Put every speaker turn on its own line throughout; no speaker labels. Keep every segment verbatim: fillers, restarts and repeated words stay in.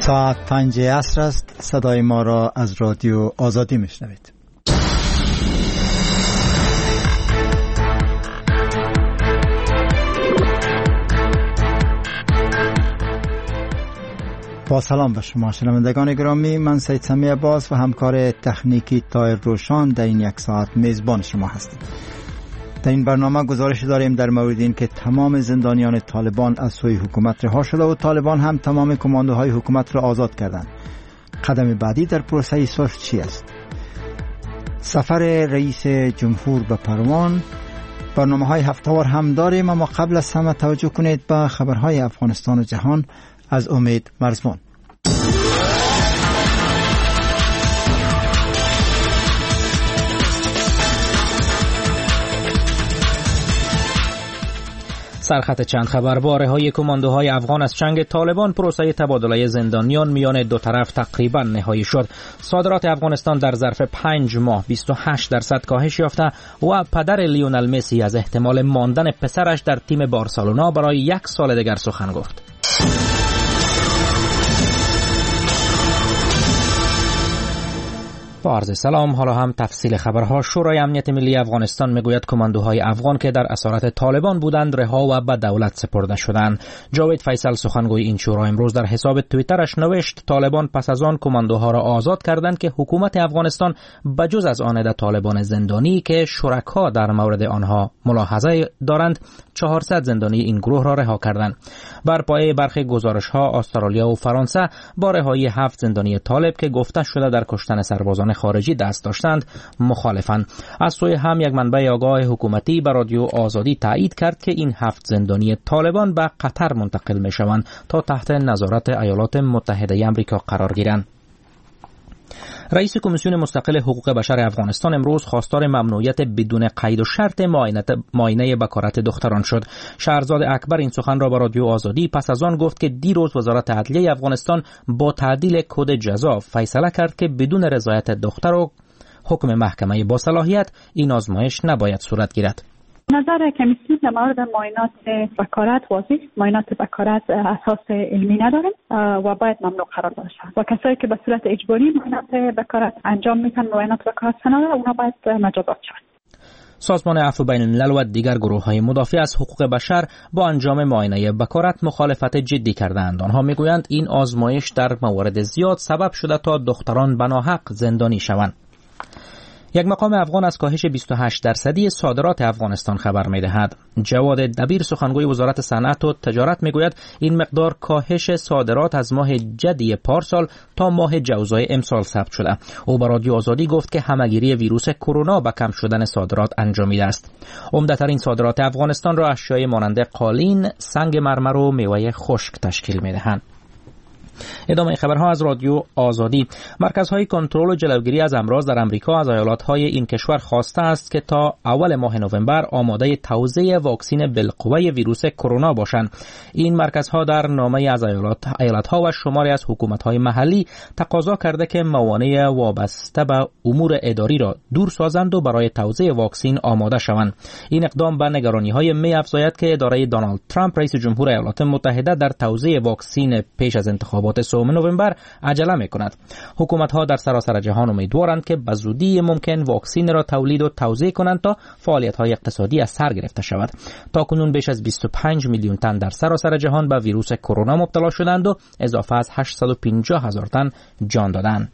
ساعت پنج عصر است. صدای ما را از رادیو آزادی میشنوید. با سلام به شما شنوندگان گرامی، من سید سمی عباس و همکار تکنیکی طاهر روشان در این یک ساعت میزبان شما هستیم. در این برنامه گزارش داریم در مورد این که تمام زندانیان طالبان از سوی حکومت رها شده و طالبان هم تمام کماندوهای حکومت را آزاد کردند. قدم بعدی در پروسه صلح چی است؟ سفر رئیس جمهور به پروان، برنامه‌های هفته‌وار هم داریم، اما قبل از همه توجه کنید به خبرهای افغانستان و جهان از امید مرزبان.
سرخط چند خبر: باره‌های کماندوهای افغان از چنگ طالبان، پروسه تبادله زندانیان میان دو طرف تقریبا نهایی شد. صادرات افغانستان در ظرف پنج ماه بیست و هشت درصد کاهش یافته و پدر لیونل مسی از احتمال ماندن پسرش در تیم بارسلونا برای یک سال دیگر سخن گفت. با عرض سلام، حالا هم تفصیل خبرها. شورای امنیت ملی افغانستان میگوید کماندوهای افغان که در اسارت طالبان بودند رها و به دولت سپرده شدند. جاوید فیصل سخنگوی این شورا امروز در حساب توییترش نوشت طالبان پس از آن کماندوها را آزاد کردند که حکومت افغانستان بجز از آن طالبان زندانی که شرکا در مورد آنها ملاحظه دارند چهارصد زندانی این گروه را رها کردند. بر پایه برخی گزارش‌ها استرالیا و فرانسه با رهایی هفت زندانی طالب که گفته شده در کشتن سربازان خارجی دست داشتند مخالفند. از سوی هم یک منبع آگاه حکومتی به رادیو آزادی تایید کرد که این هفت زندانی طالبان به قطر منتقل می‌شوند تا تحت نظارت ایالات متحده آمریکا قرار گیرند. رئیس کمیسیون مستقل حقوق بشر افغانستان امروز خواستار ممنوعیت بدون قید و شرط معاینه بکارت دختران شد. شهرزاد اکبر این سخن را به رادیو آزادی پس از آن گفت که دیروز وزارت عدلیه افغانستان با تعدیل کد جزا فیصله کرد که بدون رضایت دختر و حکم محکمه با صلاحیت این آزمایش نباید صورت گیرد.
نظر کمیسیون در مورد معاینات بکارت واضح، معاینات بکارت اساس علمی ندارند و باید ممنوع قرار باشند و کسایی که به صورت اجباری معاینات بکارت انجام میدن معاینات بکارت ندارند اونا باید مجازات شوند.
سازمان عفو بین الملل و دیگر گروه‌های مدافع از حقوق بشر با انجام معاینه بکارت مخالفت جدی کردند. آنها میگویند این آزمایش در موارد زیاد سبب شده تا دختران به ناحق زندانی شوند. یک مقام افغان از کاهش بیست و هشت درصدی صادرات افغانستان خبر می‌دهد. جواد دبیر سخنگوی وزارت صنعت و تجارت میگوید این مقدار کاهش صادرات از ماه جدی پارسال تا ماه جوزای امسال ثبت شده. او به رادیو آزادی گفت که همهگیری ویروس کرونا به کم شدن صادرات انجامیده است. عمده‌ترین صادرات افغانستان را اشیاء مانند قالین، سنگ مرمر و میوه خشک تشکیل می‌دهند. ادامه خبرها از رادیو آزادی. مرکزهای کنترل و جلوگیری از امراض در امریکا از ایالت‌های این کشور خواسته است که تا اول ماه نوامبر آماده توزیع واکسن بالقوه ویروس کرونا باشند. این مرکزها در نامه از ایالت ایالت‌ها و شماری از حکومت‌های محلی تقاضا کرده که موانع وابسته به امور اداری را دور سازند و برای توزیع واکسن آماده شوند. این اقدام به نگرانی‌های می‌افزاید که اداره دونالد ترامپ رئیس جمهور ایالات متحده در توزیع واکسن پیش از انتخابات سوم نوامبر عجله می‌کند. حکومت‌ها در سراسر جهان امیدوارند که به زودی ممکن واکسن را تولید و توزیع کنند تا فعالیت‌های اقتصادی از سر گرفته شود. تاکنون بیش از بیست و پنج میلیون تن در سراسر جهان به ویروس کرونا مبتلا شدند و اضافه از هشتصد و پنجاه هزار تن جان دادند.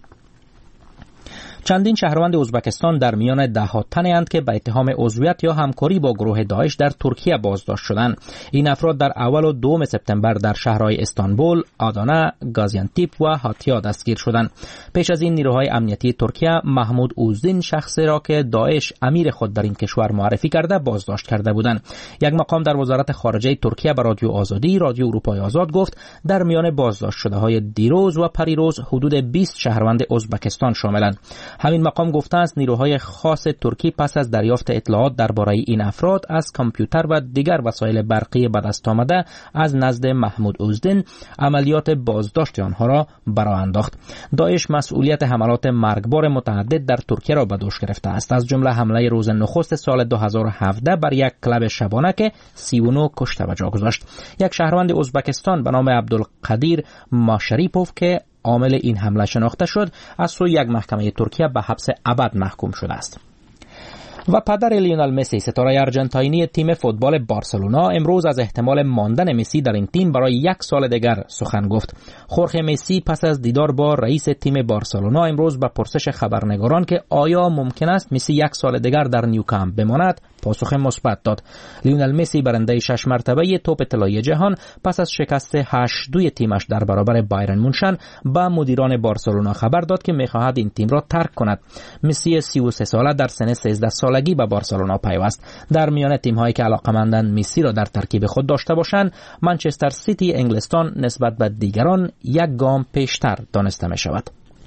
چندین شهروند ازبکستان در میان ده ها تنی اند که به اتهام عضویت یا همکاری با گروه داعش در ترکیه بازداشت شدند. این افراد در اول و دوم سپتامبر در شهرهای استانبول، آدانه، گازیانتیپ و هاتیا دستگیر شدند. پیش از این نیروهای امنیتی ترکیه محمود اوزدین شخصی را که داعش امیر خود در این کشور معرفی کرده بازداشت کرده بودند. یک مقام در وزارت خارجه ترکیه به رادیو آزادی، رادیو اروپای آزاد گفت در میان بازداشت شده های دیروز و پریروز حدود بیست شهروند ازبکستان شاملند. همین مقام گفته است نیروهای خاص ترکی پس از دریافت اطلاعات درباره این افراد از کامپیوتر و دیگر وسایل برقی به دست آمده از نزد محمود اوزدین عملیات بازداشت آنها را برآ انداخت. داعش مسئولیت حملات مرگبار متعدد در ترکیه را به دوش گرفته است، از جمله حمله روز نخست سال دو هزار و هفده بر یک کلب شبانه که سی و نه کشته به جا گذاشت. یک شهروند ازبکستان به نام عبدالقدیر ماشریپوف که عامل این حمله شناخته شد از سوی یک محکمه ترکیه به حبس ابد محکوم شده است. و پدر لیونل مسی ستاره ارجنتاینی تیم فوتبال بارسلونا امروز از احتمال ماندن مسی در این تیم برای یک سال دیگر سخن گفت. خورخه مسی پس از دیدار با رئیس تیم بارسلونا امروز به پرسش خبرنگاران که آیا ممکن است مسی یک سال دیگر در نیوکامپ بماند پاسخ مثبت داد. لیونل مسی برنده شش مرتبه توپ طلایی جهان پس از شکست هشت دو تیمش در برابر بایرن مونشن به مدیران بارسلونا خبر داد که می‌خواهد این تیم را ترک کند. مسی سی و سه ساله در سن سیزده سالگی به بارسلونا پیوست. در میان تیم‌هایی که علاقه‌مندند مسی را در ترکیب خود داشته باشند، منچستر سیتی انگلستان نسبت به دیگران یک گام پیشتر دانسته می‌شود.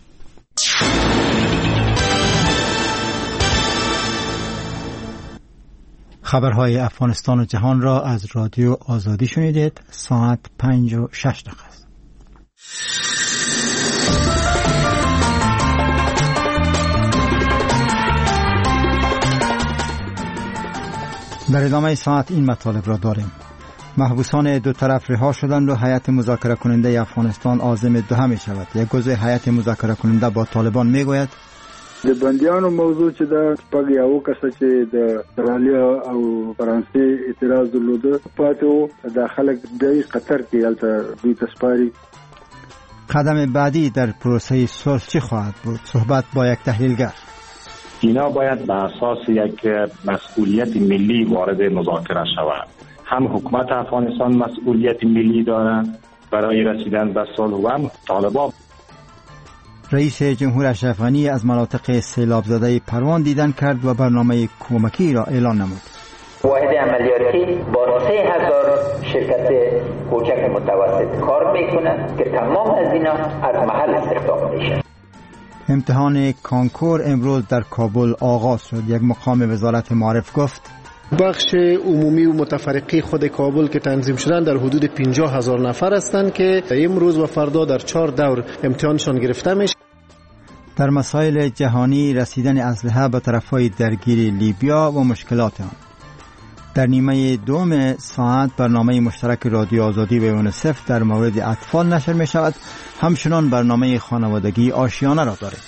خبرهای افغانستان و جهان را از رادیو آزادی شنیدید. ساعت پنج و شش دقیقه است. در ادامه ساعت این مطالب را داریم. محبوسان دو طرف رها شدند و هیئت مذاکره کننده افغانستان عازم دوحه می شود. یک عضو هیئت مذاکره کننده با طالبان می گوید
د بندیانو موضوع چې د پګ یو کس چې د استرالیا او فرانسې اعتراض درلوده پاتو داخله د قطر کې البته دوی تسپاری.
قدم بعدی در پروسه صلح چی خواهد بود؟ صحبت با یک تحلیلگر.
اینا باید به اساس یک مسئولیت ملی وارد مذاکره شود. هم حکومت افغانستان مسئولیت ملی دارد برای رسیدن به صلح و هم طالبان.
رئیس جمهور اشرف غنی از مناطق سیلاب زده پروان دیدن کرد و برنامه کمکی را اعلان نمود.
واحد عملیاتی با سه هزار شرکت کوچک متوسط کار میکنند که تمام از اینا از محل استخدام میشن.
امتحان کانکور امروز در کابل آغاز شد. یک مقام وزارت معارف گفت
بخش عمومی و متفرقی خود کابل که تنظیم شدن در حدود پنجاه هزار نفر هستند که امروز و فردا در چهار دور امتحانشان گرفته میشه.
در مسائل جهانی رسیدن اسلحه به طرفهای درگیر لیبیا و مشکلات آن. در نیمه دوم ساعت برنامه مشترک رادیو آزادی و یونیسف در مورد اطفال نشر می شود. همچنان برنامه خانوادگی آشیانه را دارد.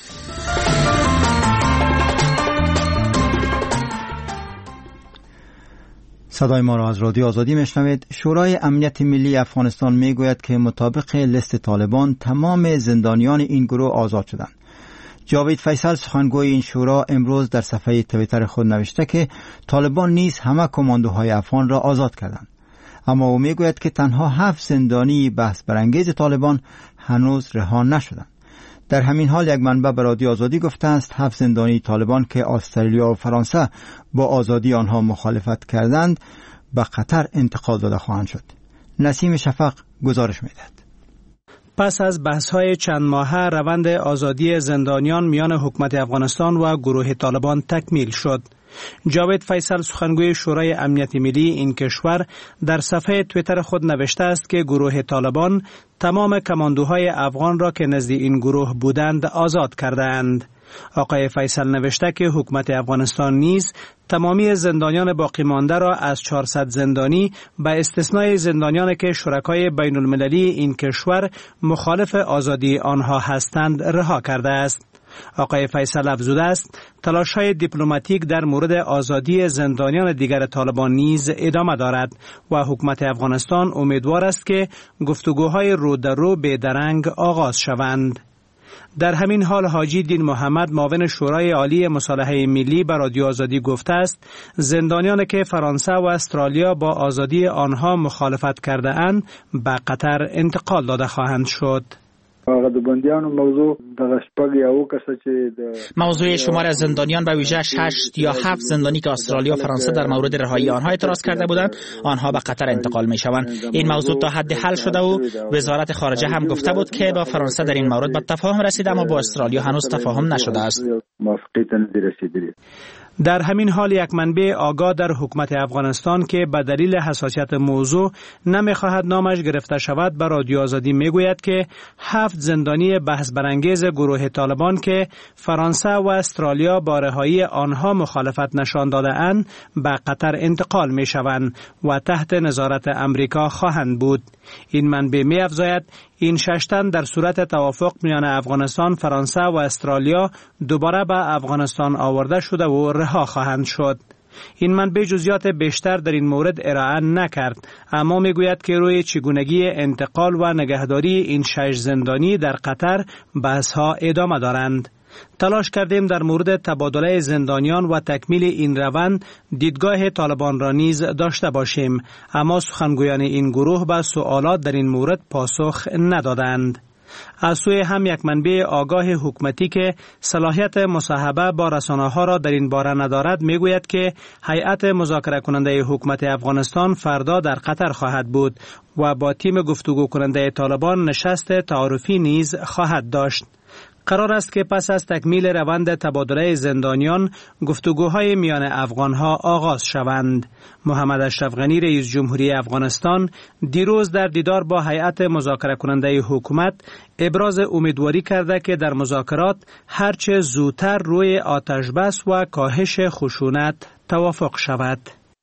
صدای ما را از رادیو آزادی میشنوید. شورای امنیت ملی افغانستان میگوید که مطابق لیست طالبان تمام زندانیان این گروه آزاد شدند. جاوید فیصل سخنگوی این شورا امروز در صفحه توییتر خود نوشته که طالبان نیز همه کماندوهای افغان را آزاد کردند. اما او میگوید که تنها هفت زندانی بحث برانگیز طالبان هنوز رها نشدند. در همین حال یک منبع به رادیو آزادی گفته است هفت زندانی طالبان که استرالیا و فرانسه با آزادی آنها مخالفت کردند به قطر انتقال داده خواهند شد. نسیم شفق گزارش می‌دهد.
پس از بحث‌های چند ماهه روند آزادی زندانیان میان حکومت افغانستان و گروه طالبان تکمیل شد. جاوید فیصل سخنگوی شورای امنیت ملی این کشور در صفحه توییتر خود نوشته است که گروه طالبان تمام کماندوهای افغان را که نزد این گروه بودند آزاد کردند. آقای فیصل نوشته که حکومت افغانستان نیز تمامی زندانیان باقی مانده را از چهارصد زندانی به استثنای زندانیانی که شرکای بین المللی این کشور مخالف آزادی آنها هستند رها کرده است. آقای فیصل افزوده است تلاش‌های دیپلماتیک در مورد آزادی زندانیان دیگر طالبان نیز ادامه دارد و حکومت افغانستان امیدوار است که گفتگوهای رو در رو به درنگ آغاز شوند. در همین حال حاجی دین محمد معاون شورای عالی مصالحه ملی به رادیو آزادی گفته است زندانیانی که فرانسه و استرالیا با آزادی آنها مخالفت کرده اند به قطر انتقال داده خواهند شد.
هغه د بندیانو موضوع د شپږ یا اوه کسه چې د
موضوع شمار زندانیان به ویژه شش یا هفت زندانی که استرالیا و فرانسه در مورد رهایی آنها اعتراض کرده بودند آنها به قطر انتقال می شوند. این موضوع تا حد حل شده و وزارت خارجه هم گفته بود که با فرانسه در این مورد به تفاهم رسیده اما با استرالیا هنوز تفاهم نشده است.
در همین حال یک منبع آگاه در حکومت افغانستان که به دلیل حساسیت موضوع نمیخواهد نامش گرفته شود به رادیو آزادی میگوید که هفت زندانی بحث برانگیز گروه طالبان که فرانسه و استرالیا با رهایی آنها مخالفت نشان داده اند به قطر انتقال می شوند و تحت نظارت امریکا خواهند بود. این منبع می افزاید این شش تن در صورت توافق میان افغانستان، فرانسه و استرالیا دوباره به افغانستان آورده شده و رها خواهند شد. این منبع جزئیات بیشتر در این مورد ارائه نکرد، اما میگوید که روی چگونگی انتقال و نگهداری این شش زندانی در قطر بحث‌ها ادامه دارند. تلاش کردیم در مورد تبادله زندانیان و تکمیل این روند دیدگاه طالبان را نیز داشته باشیم، اما سخنگویان این گروه به سوالات در این مورد پاسخ ندادند. از سوی هم یک منبع آگاه حکومتی که صلاحیت مصاحبه با رسانه‌ها را در این باره ندارد میگوید که هیئت مذاکره کننده حکومت افغانستان فردا در قطر خواهد بود و با تیم گفتگو کننده طالبان نشست تعارفی نیز خواهد داشت. قرار است که پس از تکمیل روند تبادله زندانیان گفتگوهای میان افغانها آغاز شوند. محمد اشرف غنی رئیس جمهوری افغانستان دیروز در دیدار با هیئت مذاکره کننده حکومت ابراز امیدواری کرده که در مذاکرات هرچه زودتر روی آتش بس و کاهش خشونت توافق شود.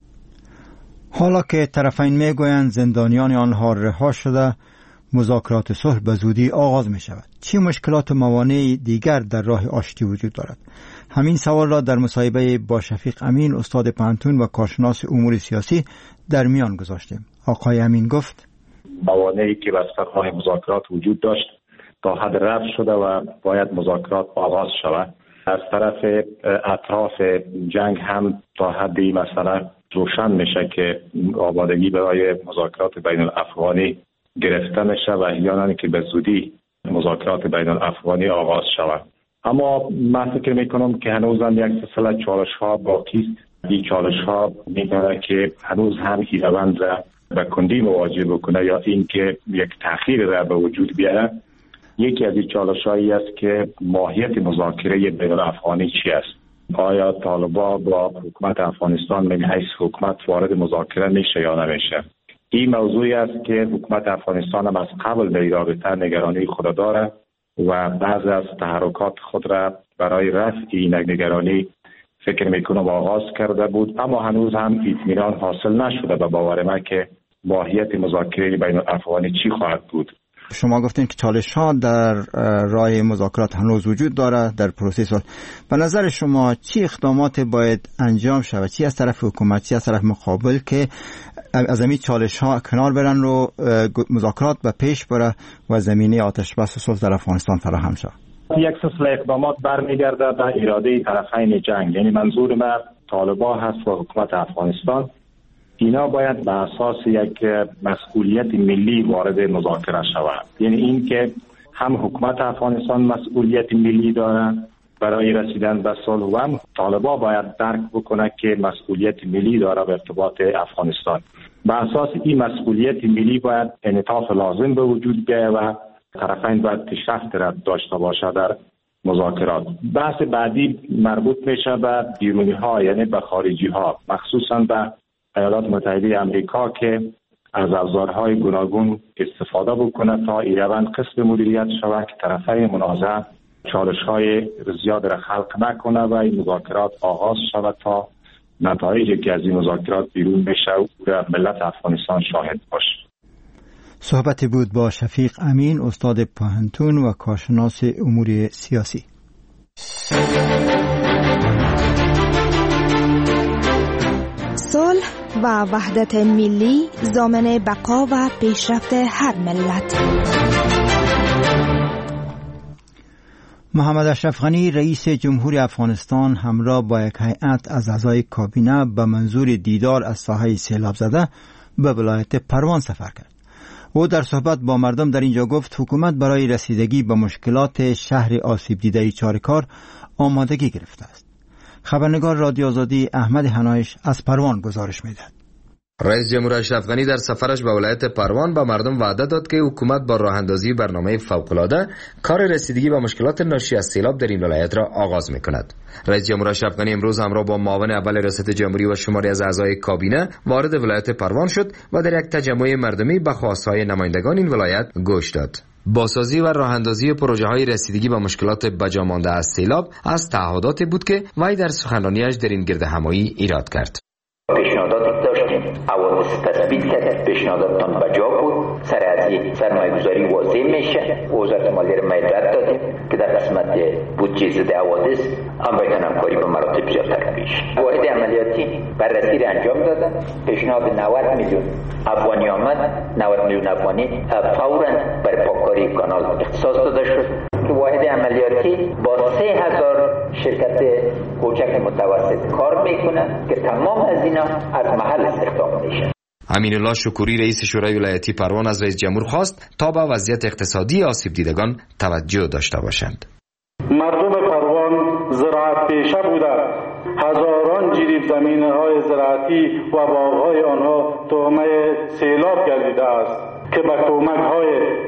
حالا که طرفین میگویند زندانیان آنها رها شده، مذاکرات صلح به زودی آغاز می شود. چه مشکلات و موانع دیگر در راه آشتی وجود دارد؟ همین سوال را در مصاحبه با شفیق امین استاد پانتون و کارشناس امور سیاسی در میان گذاشتیم. آقای امین گفت
موانعی که بر سر راه مذاکرات وجود داشت تا حد رفع شده و باید مذاکرات آغاز شود. از طرف اطراف جنگ هم تا حدی مثلا روشن میشه که آمادگی برای مذاکرات بین الافغانی گرفته میشه و احیانا که به زودی مذاکرات بین الافغانی آغاز شود. اما من فکر میکنم که هنوز هم یک سلسله چالش ها باقی است. این چالش ها میتونه که هنوز هم این روند را به کندی مواجه بکنه یا اینکه یک تأخیر را به وجود بیاره. یکی از این چالش هایی است که ماهیت مذاکره بین الافغانی چی است؟ آیا طالبان با حکومت افغانستان من حیث حکومت وارد مذاکره میشه یا نمیشه؟ این موضوعی است که حکومت افغانستان هم از قبل به این رابطه نگرانی خود داره و بعضی از تحرکات خود را برای رفع این نگرانی فکر میکنم آغاز کرده بود، اما هنوز هم اطمینان حاصل نشده به باور من که ماهیت مذاکره بین الافغانی چی خواهد بود.
شما گفتین که چالش ها در راه مذاکرات هنوز وجود داره در پروسه. به نظر شما چی اقدامات باید انجام شود، چی از طرف حکومت، چی از طرف مقابل که از این چالش ها کنار برن رو مذاکرات به پیش بره و زمینه آتش بس و صلح در افغانستان فراهم شود؟
یک سلسله اقدامات برمیگرده به اراده طرفین جنگ، یعنی منظور من طالبان هست و حکومت افغانستان. اینا باید به اساس یک مسئولیت ملی وارد مذاکره شود، یعنی این که هم حکومت افغانستان مسئولیت ملی داره برای رسیدن به صلح و هم طالبان باید درک بکنه که مسئولیت ملی داره به ارتباط افغانستان. به اساس این مسئولیت ملی باید انعطاف لازم به وجود بیاید و طرفین باید پیشرفت را داشته باشه در مذاکرات. بحث بعدی مربوط میشه به بیرونی ها، یعنی به خارجی ها، مخصوصا به ایالات متحده امریکا که از ابزارهای گوناگون استفاده بکنه تا این روند قسم مدیریت شود که طرفین منازعه چالش‌های زیاد را خلق نکنه و این مذاکرات آغاز شود تا نتایجی که از این مذاکرات بیرون بشه و ملت افغانستان شاهد باشه.
صحبت بود با شفیق امین استاد پانتون و کارشناس امور سیاسی.
صلح و وحدت ملی ضامن بقا و پیشرفت هر ملت.
محمد اشرف غنی رئیس جمهوری افغانستان همراه با یک هیئت از اعضای کابینه به منظور دیدار از ساحه سیلاب زده به ولایت پروان سفر کرد. او در صحبت با مردم در اینجا گفت حکومت برای رسیدگی به مشکلات شهر آسیب دیده چارکار آمادگی گرفته است. خبرنگار رادیو آزادی احمد حنایش از پروان گزارش می‌دهد.
رئیس جمهور اشرف غنی در سفرش به ولایت پروان به مردم وعده داد که حکومت با راه اندازی برنامه فوق‌العاده کار رسیدگی به مشکلات ناشی از سیلاب در این ولایت را آغاز می‌کند. رئیس جمهور اشرف غنی امروز همراه با معاون اول ریاست جمهوری و شماری از اعضای کابینه وارد ولایت پروان شد و در یک تجمع مردمی به خواست‌های نمایندگان این ولایت گوش داد. بازسازی و راه اندازی پروژه‌های رسیدگی به مشکلات بجا مانده از سیلاب از تعهداتی بود که وی در سخنرانیش در این گردهمایی ایراد کرد.
پیشنهادات داشتیم، حوادث تثبیت کرد، پیشنهاداتتان بجا بود، سر از یک سرمایه‌گذاری واضح میشه. وزارت مالیه را مدد دادیم که در قسمت بودجه ضد حوادث هم باید همکاری به مراتب زیادتر بشه. واحد عملیاتی بررسی را انجام دادن، پیشنهاد نود میلیون افغانی آمد، نود میلیون افغانی فوراً برای پاککاری کانال اختصاص داده شد. واحد عملیاتی با سه هزار شرکت کوچک متوسط کار میکنه که تمام از اینا از محل استخدام میشه.
امین الله شکوری رئیس شورای ولایتی پروان از رئیس جمهور خواست تا به وضعیت اقتصادی آسیب دیدگان توجه داشته باشند.
مردم پروان زراعت پیشه بوده، هزاران جریب زمینه‌های زراعتی و باغ‌های آنها تهمه سیلاب گردیده است که به کمک‌های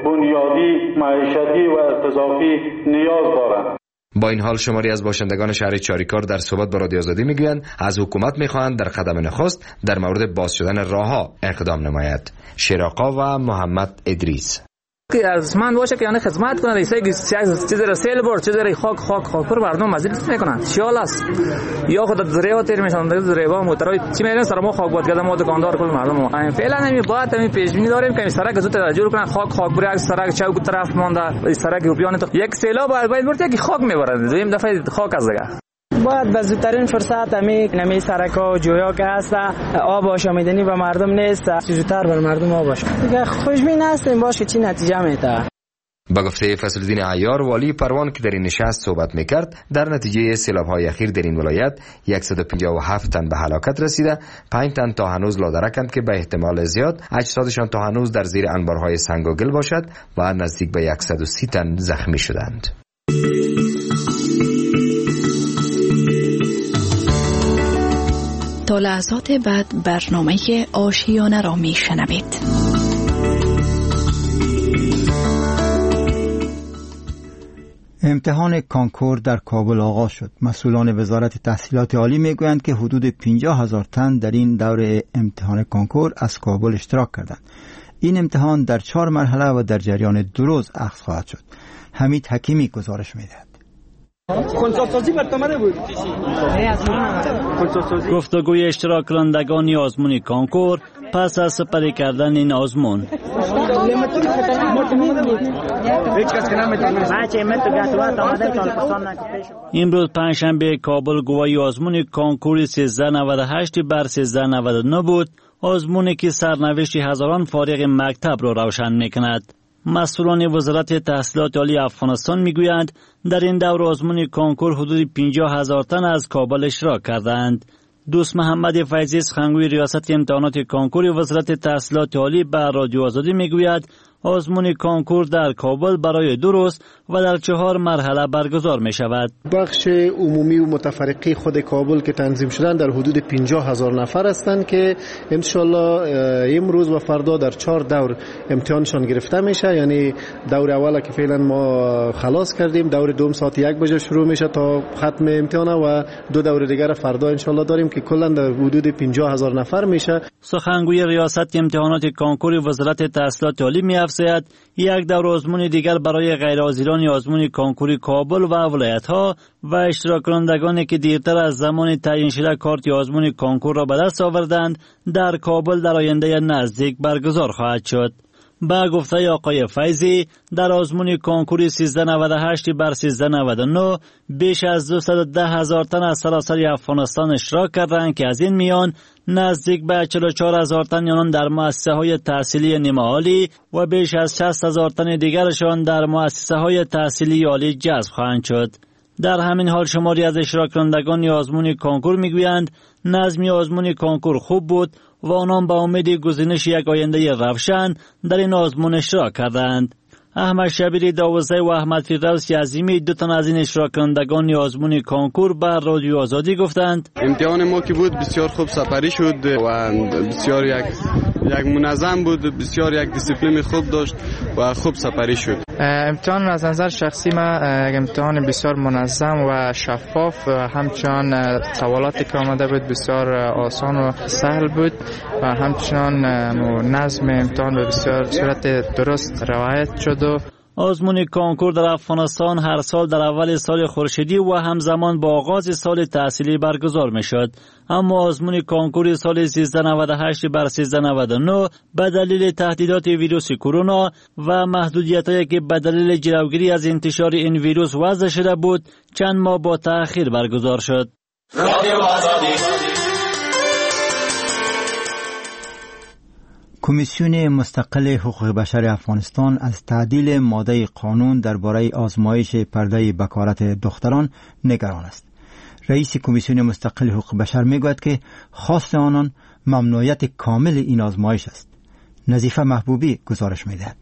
بنیادی، معیشتی و اقتصادی نیاز دارند.
با این حال شماری از باشندگان شهر چاریکار در صحبت با رادیو آزادی میگویند از حکومت میخواهند در قدم نخست در مورد باز شدن راهها اقدام نماید. شیراقا و محمد ادریس
که ارزشمند باشه که یعنی خدمت کنه، ایسای چیز را سیل برد، چیز را خاک خاک خاک پر مردم مزید میکنن. شیال است یا خود دریا تیر میشن، دریا موترای چی میرن سر ما خاک باد کردن، ما دکاندار کل مردم فعلا نمی باید همین پیش بینی داریم که این سرک زود جور کنن، خاک خاک بره، از سرک چوک طرف مونده، سرک روپیان تو یک سیلاب باید برد که خاک میبرد، دویم دفعه خاک از دیگه
باید به زودترین فرصت همی نمی سرکا و جویا که هست آب آشامیدنی به مردم نیست، زودتر بر مردم آب باشه دیگه. خوشبین هستیم باشه که چی نتیجه میده.
با گفته فضل‌الدین عیار والی پروان که در این نشست صحبت میکرد، در نتیجه سیلاب‌های اخیر در این ولایت صد و پنجاه و هفت تن به هلاکت رسیده، پنج تن تا هنوز لادرکند که به احتمال زیاد اجسادشان تا هنوز در زیر انبارهای سنگ و گل باشد و نزدیک به صد و سی تن زخمی شدند.
تا لحظات بعد برنامه آشیانه را می شنوید.
امتحان کانکور در کابل آغاز شد. مسئولان وزارت تحصیلات عالی می گویند که حدود پنجاه هزار تن در این دوره امتحان کانکور از کابل اشتراک کردند. این امتحان در چهار مرحله و در جریان دو روز اخذ خواهد شد. حمید حکیمی گزارش می دهد.
گفتگوی اشتراک کنندگان آزمون کانکور پس از سپری کردن این آزمون. امروز پنجشنبه کابل گواهی آزمون کانکور سیزده نود و هشت بر سیزده نود و نه بود، آزمونی که سرنوشت هزاران فارغ مکتب را روشن میکند. مسئولان وزارت تحصیلات عالی افغانستان میگویند در این دور آزمون کانکور حدود پنجاه هزار تن از کابل اشتراک کردند. دوست محمد فیضی سخنگوی ریاست امتحانات کانکور وزارت تحصیلات عالی به رادیو آزادی میگوید آزمون کانکور در کابل برای دو روز و در چهار مرحله برگزار می شود.
بخش عمومی و متفرقی خود کابل که تنظیم شدن در حدود پنجاه هزار نفر هستند که انشالله امروز و فردا در چهار دور امتحانشان گرفته میشه. یعنی دور اول که فعلا ما خلاص کردیم، دور دوم ساعت یک بجه شروع میشه تا ختم امتحان و دو دور دیگر فردا انشالله داریم که کلا در حدود پنجاه هزار نفر میشه.
سخنگوی ریاست امتحانات کانکور وزارت تحصیلات عالی می‌افزاید یک دور آزمون دیگر برای غیرحاضران آزمون کانکور کابل و ولایت‌ها و اشتراک کنندگانی که دیرتر از زمان تعیین شده کارت آزمون کانکور را به دست آوردند در کابل در آینده نزدیک برگزار خواهد شد. با گفته آقای فیضی در آزمون کانکور سیزده نود و هشت بر سیزده نود و نه بیش از دویست و ده هزار تن از سراسر افغانستان اشتراک کردند که از این میان نزدیک به چهل و چهار هزار تن آنان در مؤسسه های تحصیلی نیمه عالی و بیش از شصت هزار تن دیگرشان در مؤسسه های تحصیلی عالی جذب خواهند شد. در همین حال شماری از اشتراک کنندگان آزمون کانکور میگویند نظم آزمون کانکور خوب بود و آنان به امید گزینش یک آینده روشن در این آزمون اشتراک کردند. احمد شبیر داوزی و احمد فردوس عظیمی دو تن از این اشتراک کنندگان آزمون کانکور بر رادیو آزادی گفتند
امتحان ما که بود بسیار خوب سپری شد و بسیار یک یک منظم بود، بسیار یک دیسیپلین خوب داشت و خوب سپری شد.
امتحان از نظر شخصی ما امتحان بسیار منظم و شفاف و همچنان سوالاتی که آمده بود بسیار آسان و سهل بود و همچنان نظم امتحان به بسیار صورت درست روایت شد.
آزمون کانکور در افغانستان هر سال در اول سال خورشیدی و همزمان با آغاز سال تحصیلی برگزار می شد. اما آزمون کانکور سال سیزده نود و هشت بر سیزده نود و نه به دلیل تهدیدات ویروس کرونا و محدودیت‌هایی که به دلیل جلوگیری از انتشار این ویروس وضع شده بود چند ماه با تأخیر برگزار شد.
کمیسیون مستقل حقوق بشر افغانستان از تعدیل ماده قانون درباره آزمایش پرده بکارت دختران نگران است. رئیس کمیسیون مستقل حقوق بشر میگوید که خواست آنان ممنوعیت کامل این آزمایش است. نظیفه محبوبی گزارش میدهد.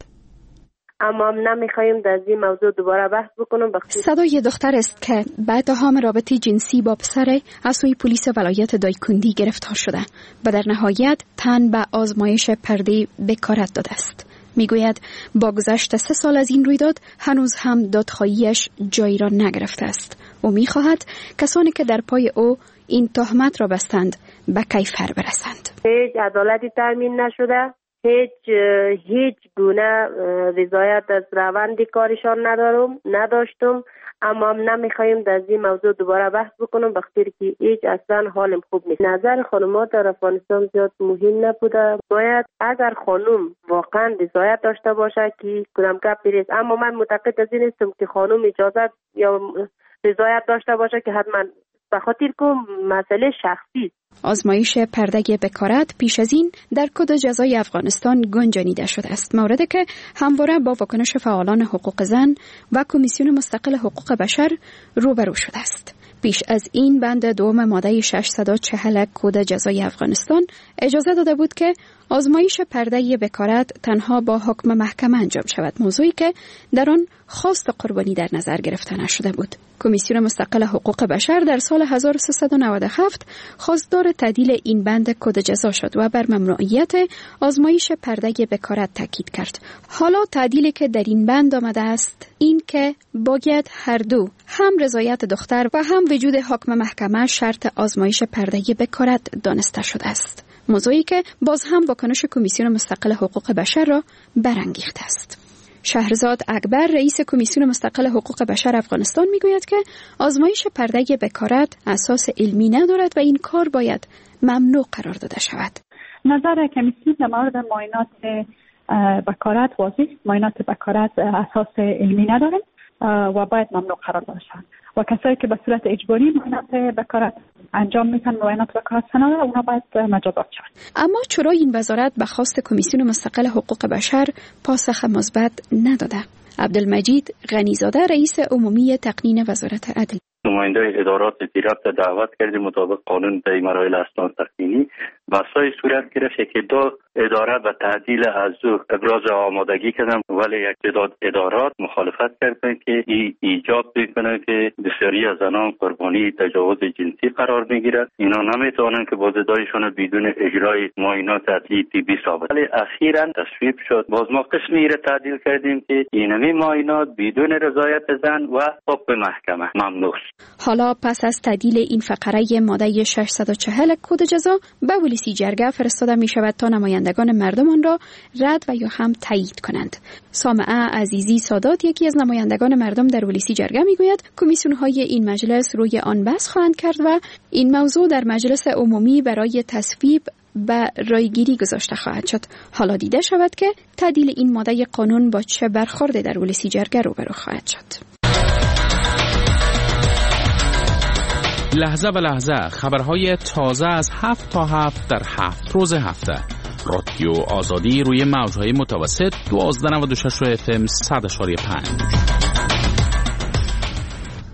اما نمیخوایم در این موضوع دوباره بحث بکنم.
صدای دختر است که به اتهام رابطه جنسی با پسر از سوی پلیس ولایت دایکندی گرفتار شده و در نهایت تن به آزمایش پرده بکارت داده است. میگوید با گذشت سه سال از این رویداد هنوز هم دادخواهیش جایی را نگرفته است. او میخواهد کسانی که در پای او این تهمت را بستند به کیفر برسند.
هیچ عدالتی تامین نشده، هیچ هیچ گونه رضایت از روند کارشان ندارم نداشتم، اما نمیخوایم در این موضوع دوباره بحث بکنم بخاطر که هیچ اصلا حالم خوب نیست. نظر خانم‌ها در افغانستان زیاد مهم نبوده. باید اگر خانم واقعا رضایت داشته باشه که کدام گپی نیست، اما من معتقد از این هستم که خانم اجازه یا رضایت داشته باشه که حتما به خاطر که مسئله شخصی.
آزمایش پرده بکارت پیش از این در کد جزای افغانستان گنجانیده شده است، موردی که همواره با واکنش فعالان حقوق زن و کمیسیون مستقل حقوق بشر روبرو شده است. پیش از این بند دوم ماده ششصد و چهل کد جزای افغانستان اجازه داده بود که آزمایش پرده بکارت تنها با حکم محکمه انجام شود، موضوعی که در آن خواست قربانی در نظر گرفته نشده بود. کمیسیون مستقل حقوق بشر در سال هزار و سیصد و نود و هفت خواستار تعدیل این بند کد جزا شد و بر ممنوعیت آزمایش پرده بکارت تاکید کرد. حالا تعدیلی که در این بند آمده است این که باید هر دو هم رضایت دختر و هم وجود حکم محکمه شرط آزمایش پرده بکارت دانسته شده است، موضوعی که باز هم واکنش کمیسیون مستقل حقوق بشر را برانگیخته است. شهرزاد اکبر رئیس کمیسیون مستقل حقوق بشر افغانستان میگوید که آزمایش پرده بکارت اساس علمی ندارد و این کار باید ممنوع قرار داده شود.
نظر کمیسیون در مورد معاینات بکارت واضح، معاینات بکارت اساس علمی ندارد و باید ممنوع قرار داده شود و کسایی که به صورت اجباری معاینات بکارت انجام میتن معاینات بکارت سناره اونا باید مجازات شود.
اما چرا این وزارت به خواست کمیسیون مستقل حقوق بشر پاسخ مثبت نداده؟ عبدالمجید غنیزاده رئیس عمومی تقنین وزارت عدل:
نماینده ادارات زیربط دعوت کردیم مطابق قانون در مراحل اسناد تقنینی بحث‌های صورت گرفت که دو اداره به تعدیل از او ابراز آمادگی کردن، ولی یک تعداد ادارات مخالفت کردند که این ایجاب میکنه که بسیاری از زنان قربانی تجاوز جنسی قرار میگیرند. اینا نمیتونن که با زدایشون بدون اجرای معاینات عدلی طبی ثابت. ولی اخیراً تصویب شد، باز ما قسمی را تعدیل کردیم که اینمی معاینات بدون رضایت زن و حکم محکمه ممنوع.
حالا پس از تعدیل این فقره ماده ششصد و چهل کد جزا به ولسی جرگه فرستاده می شود تا نمایندگان مردم آن را رد و یا هم تایید کنند. سامعه عزیزی سادات یکی از نمایندگان مردم در ولسی جرگه می گوید کمیسیون های این مجلس روی آن بحث خواهند کرد و این موضوع در مجلس عمومی برای تصویب به رایگیری گذاشته خواهد شد. حالا دیده شود که تعدیل این ماده قانون با چه برخورد در ولسی جرگه روبرو خواهد شد.
لحظه به لحظه خبرهای تازه از هفت تا هفت در هفت روز هفته. رادیو آزادی روی موجهای متوسط دوازده نود و شش اف ام صد و پنج.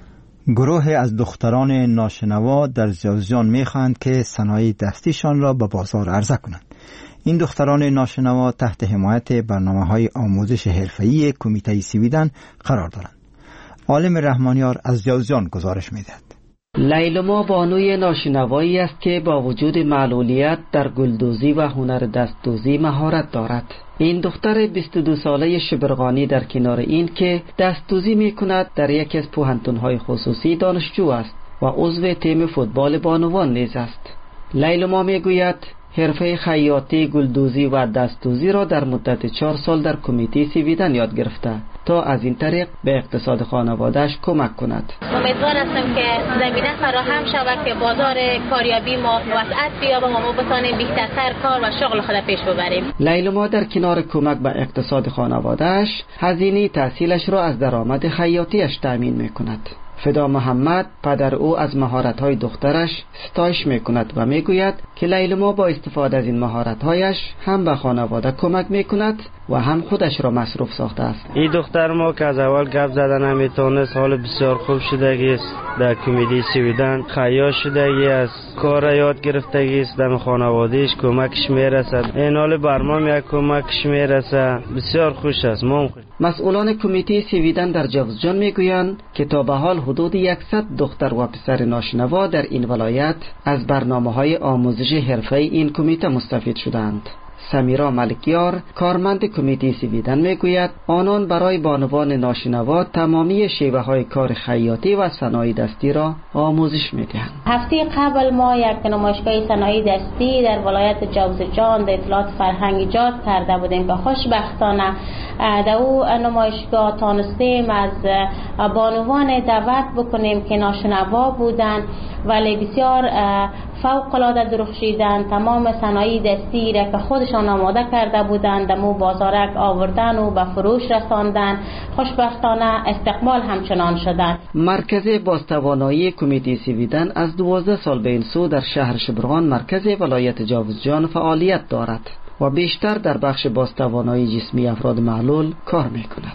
گروه از دختران ناشنوا در جوزجان میخواهند که صنایع دستیشان را به بازار عرضه کنند. این دختران ناشنوا تحت حمایت برنامه‌های آموزش حرفه‌ای کمیته سویدن قرار دارند. عالم رحمانیار از جوزجان گزارش می‌دهد.
لیلما بانوی ناشنوایی است که با وجود معلولیت در گلدوزی و هنر دستدوزی مهارت دارد. این دختر بیست و دو ساله شبرغانی در کنار این که دستدوزی می‌کند در یکی از پوهنتون‌های خصوصی دانشجو است و عضو تیم فوتبال بانوان نیز است. لیلما می‌گوید حرفه خیاطی، گلدوزی و دستدوزی را در مدت چهار سال در کمیته سویدن یاد گرفته تا از این طریق به اقتصاد خانواده‌اش کمک کند.
امیدوار هستم که زمینه فراهم شود که بازار کاریابی ما وسعت بیابه و ما بتوانیم بهترتر کار و شغل خود پیش ببریم. لیلما در کنار کمک به اقتصاد خانواده‌اش، هزینه تحصیلش را از درآمد خیاطیش تأمین می‌کند. فدا محمد پدر او از مهارت‌های دخترش ستایش می‌کند و می‌گوید که لیلما با استفاده از این مهارت‌هایش هم به خانواده کمک می‌کند و هم خودش را مصروف ساخته است.
این دختر ما که از اول گپ زدن نمی‌تونست، حال بسیار خوب شدگی است. در کمیته سویدن خیاط شدگی است، کار یاد گرفتگی است، در خانواده‌اش کمکش می‌رسد. این حال برمام یک کمکش می‌رسد. بسیار خوش است. ما
مسئولان کمیته سویدن در جوزجان می‌گویند که تا به حال حدود صد دختر و پسر ناشنوا در این ولایت از برنامه‌های آموزش حرفه‌ای این کمیته مستفید شدند. سمیرا ملکیار کارمند کمیته سویدن میگوید آنان برای بانوان ناشنوا تمامی شیوه های کار خیاطی و صنایع دستی را آموزش میدهند.
هفته قبل ما یک نمایشگاه صنایع دستی در ولایت جوزجان در اطلاعات فرهنگ ایجاد کرده بودیم که خوشبختانه در او نمایشگاه تانستیم از بانوان دعوت بکنیم که ناشنوا بودند ولی بسیار فوق العاده درخشیدند. تمام صنایع دستی را که خودشان آماده کرده بودند در مو بازارک آوردن و به فروش رساندن. خوشبختانه استقبال همچنان شدند.
مرکز بازتوانایی کمیته سویدن از دوازده سال به این سو در شهر شبرغان مرکز ولایت جوزجان فعالیت دارد و بیشتر در بخش بازتوانایی جسمی افراد معلول کار میکند.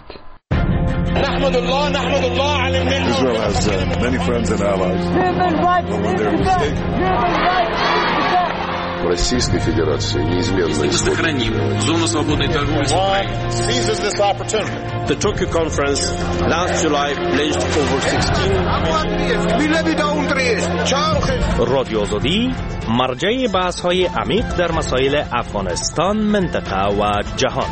نحمد الله نحمد الله على المنة. Israel has uh, many friends and allies. When they're mistaken.
В Российской Федерации неизменно
сохраним зону свободной торговли с Украиной.
Seizes this opportunity. The Tokyo conference last July pledged over sixteen
رادیو آزادی مرجع بحث‌های عمیق در مسائل افغانستان، منطقه و جهان.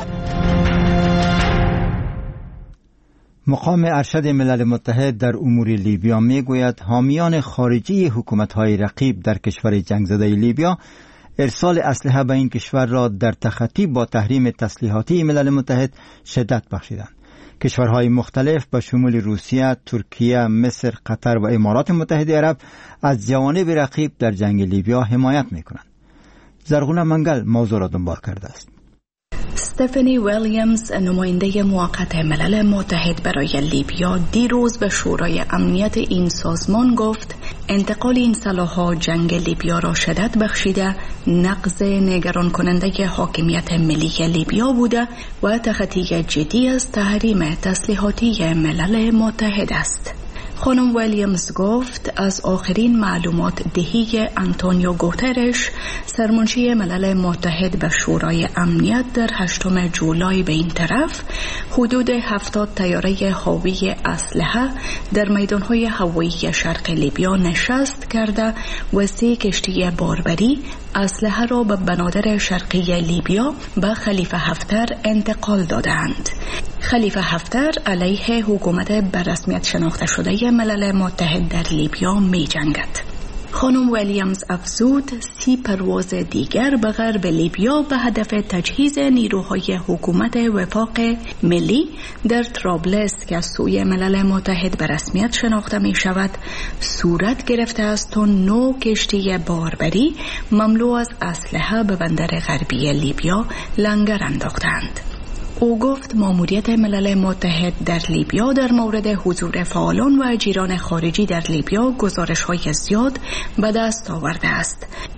مقام ارشد ملل متحد در امور لیبیا میگوید حامیان خارجی حکومت‌های رقیب در کشور جنگ زده لیبیا ارسال اسلحه به این کشور را در تخطی با تحریم تسلیحاتی ملل متحد شدت بخشیدند. کشورهای مختلف به شمول روسیه، ترکیه، مصر، قطر و امارات متحده عرب از جوانب رقیب در جنگ لیبیا حمایت میکنند. زرغونه منگل موضوع را دنبال کرده است.
استفانی ویلیامز نماینده موقت ملل متحد برای لیبیا دیروز به شورای امنیت این سازمان گفت انتقال این سلاح‌ها جنگ لیبیا را شدت بخشیده، نقض نگران کننده حاکمیت ملی لیبیا بوده و تخطی جدی از تحریم تسلیحاتی ملل متحد است. خانم ویلیامز گفت از آخرین معلومات دهی آنتونیو گوترش سرمنشی ملل متحد به شورای امنیت در هشتم جولای به این طرف حدود هفتاد طیاره حاوی اسلحه در میدانهای هوایی شرق لیبیا نشست کرده و سه کشتی باربری اسلحه را به بنادر شرقی لیبیا به خلیفه حفتر انتقال دادند. خلیفه حفتر علیه حکومت به رسمیت شناخته شده ملل متحد در لیبیا می جنگد. خانم ویلیامز افزود سی پرواز دیگر به غرب لیبیا به هدف تجهیز نیروهای حکومت وفاق ملی در طرابلس که از سوی ملل متحد به رسمیت شناخته می شود صورت گرفته است و نو کشتی باربری مملو از اسلحه به بندر غربی لیبیا لنگر انداختند. او گفت ماموریت ملل متحد در لیبیا در مورد حضور فعالان و اجیران خارجی در لیبیا گزارش‌های زیاد به دست آورده است.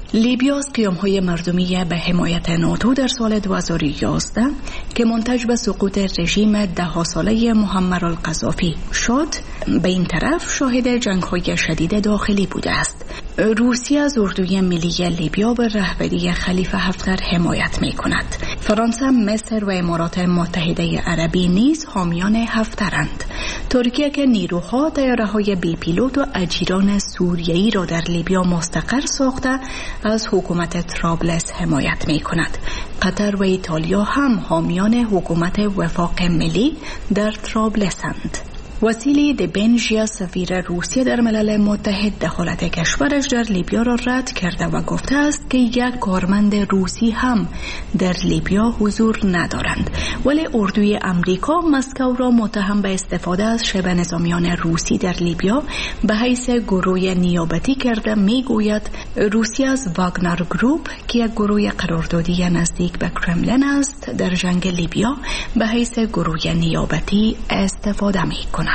لیبیا از قیام‌های مردمی به حمایت ناتو در سال دو هزار و یازده که منتج به سقوط رژیم ده ساله معمر القذافی شد، به این طرف شاهد جنگ‌های شدید داخلی بوده است. روسیه از اردوی ملی لیبیا به رهبری خلیفه حفتر حمایت می‌کند. فرانسه، مصر و امارات متحده عربی نیز حامیان حفترند. ترکیه که نیروها طیاره‌های بی پیلوت و اجیران سوریه‌ای را در لیبیا مستقر ساخته از حکومت طرابلس حمایت می‌کند. قطر و ایتالیا هم حامیان حکومت وفاق ملی در طرابلسند. وسیلی دبنژیا سفیر روسیه در ملل متحد دخالت کشورش در لیبیا را رد کرده و گفته است که یک کارمند روسی هم در لیبیا حضور ندارند، ولی اردوی امریکا مسکو را متهم به استفاده از شبه نظامیان روسی در لیبیا به حیث گروه نیابتی کرده. میگوید روسیه از واگنر گروپ که یک گروه قراردادی نزدیک به کرملین است در جنگ لیبیا به حیث گروه نیابتی استفاده می‌کند.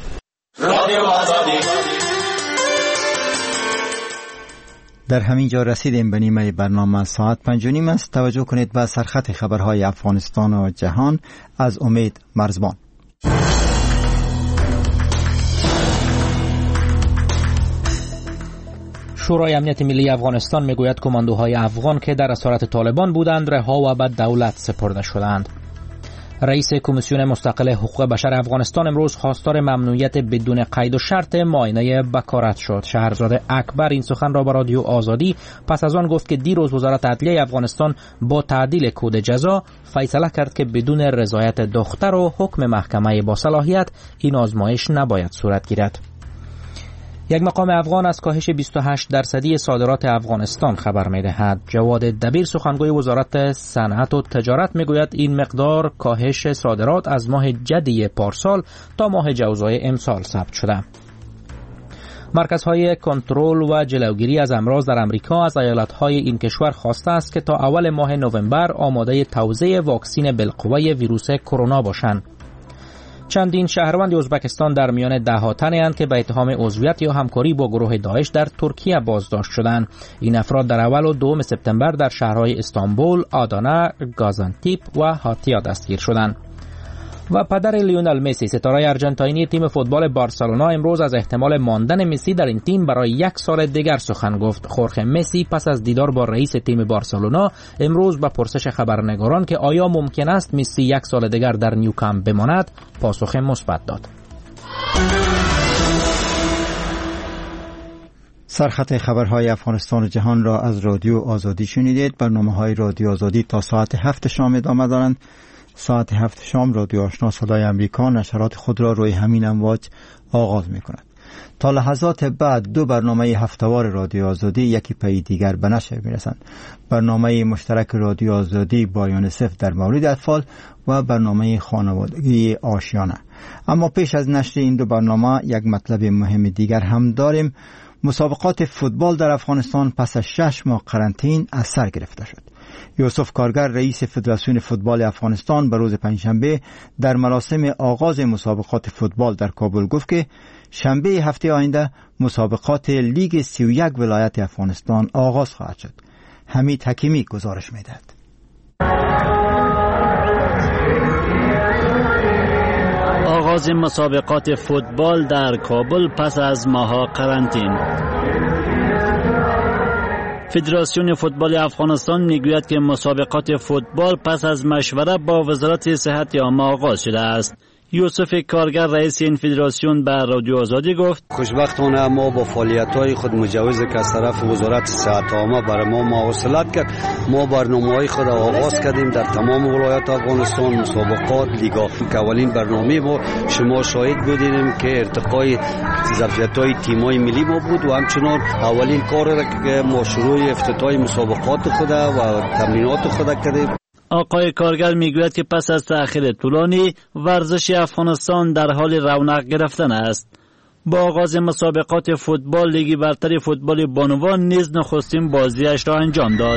در همین جا رسیدیم به نیمه برنامه. ساعت پنج و نیم است. توجه کنید به سرخط خبرهای افغانستان و جهان از امید مرزبان.
شورای امنیت ملی افغانستان میگوید کماندوهای افغان که در اسارت طالبان بودند رها و به دولت سپرده شدند. رئیس کمیسیون مستقل حقوق بشر افغانستان امروز خواستار ممنوعیت بدون قید و شرط معاینه بکارت شد. شهرزاد اکبر این سخن را به رادیو آزادی پس از آن گفت که دیروز وزارت عدلیه افغانستان با تعدیل کد جزا فیصله کرد که بدون رضایت دختر و حکم محکمه با صلاحیت این آزمایش نباید صورت گیرد. یک مقام افغان از کاهش بیست و هشت درصدی صادرات افغانستان خبر می‌دهد. جواد دبیر سخنگوی وزارت صنعت و تجارت میگوید این مقدار کاهش صادرات از ماه جدی پارسال تا ماه جوزای امسال ثبت شده. مرکزهای کنترل و جلوگیری از امراض در امریکا از ایالت‌های این کشور خواسته است که تا اول ماه نوامبر آماده توزیع واکسن بالقوه ویروس کرونا باشند. چندین شهروند ازبکستان در میان ده ها تنی اند که به اتهام عضویت یا همکاری با گروه داعش در ترکیه بازداشت شدند. این افراد در اول و دوم سپتامبر در شهرهای استانبول، آدانه، گازانتیپ و هاتیا دستگیر شدند. و پدر لیونل مسی ستاره ارجنتینی تیم فوتبال بارسلونا امروز از احتمال ماندن مسی در این تیم برای یک سال دیگر سخن گفت. خورخه مسی پس از دیدار با رئیس تیم بارسلونا امروز به پرسش خبرنگاران که آیا ممکن است مسی یک سال دیگر در نیوکامپ بماند پاسخ مثبت داد.
سرخط خبرهای افغانستان و جهان را از رادیو آزادی شنیدید. برنامه‌های رادیو آزادی تا ساعت هفت شام ادامه دارند. ساعت هفت شام رادیو آشنا صدای امریکا نشرات خود را روی همین امواج آغاز می کند. تا لحظات بعد دو برنامه هفتهوار رادیو آزادی یکی پی دیگر به نشر می رسند. برنامه مشترک رادیو آزادی با یونیسف در مورد اطفال و برنامه خانوادگی آشیانه. اما پیش از نشر این دو برنامه یک مطلب مهم دیگر هم داریم. مسابقات فوتبال در افغانستان پس از شش ماه قرنطینه از سر گرفته شد. یوسف کارگر رئیس فدراسیون فوتبال افغانستان به روز پنجشنبه در مراسم آغاز مسابقات فوتبال در کابل گفت که شنبه هفته آینده مسابقات لیگ سی و یک ولایت افغانستان آغاز خواهد شد. حمید حکیمی گزارش می‌دهد.
آغاز مسابقات فوتبال در کابل پس از ماه قرنطینه. فدراسیون فوتبال افغانستان میگوید که مسابقات فوتبال پس از مشوره با وزارت صحت عامه آغاز شده است. یوسف کارگر رئیس این فدراسیون به رادیو آزادی گفت
خوشبختانه ما با فعالیت‌های خود مجوز که از طرف وزارت صحت عامه برای ما مواصلت کرد. ما برنامه‌های خود را آغاز کردیم در تمام ولایات افغانستان. مسابقات لیگا که اولین برنامه ما شما شاهد بودیم که ارتقای ظرفیت‌های تیم‌های ملی ما بود و همچنان اولین کار را که ما شروع افتتاح مسابقات خود و تمرینات خود کردیم.
آقای کارگر میگوید که پس از تأخیر طولانی ورزش افغانستان در حال رونق گرفتن است. با آغاز مسابقات فوتبال لیگ برتر فوتبال بانوان نیز نخستین بازیش را انجام داد.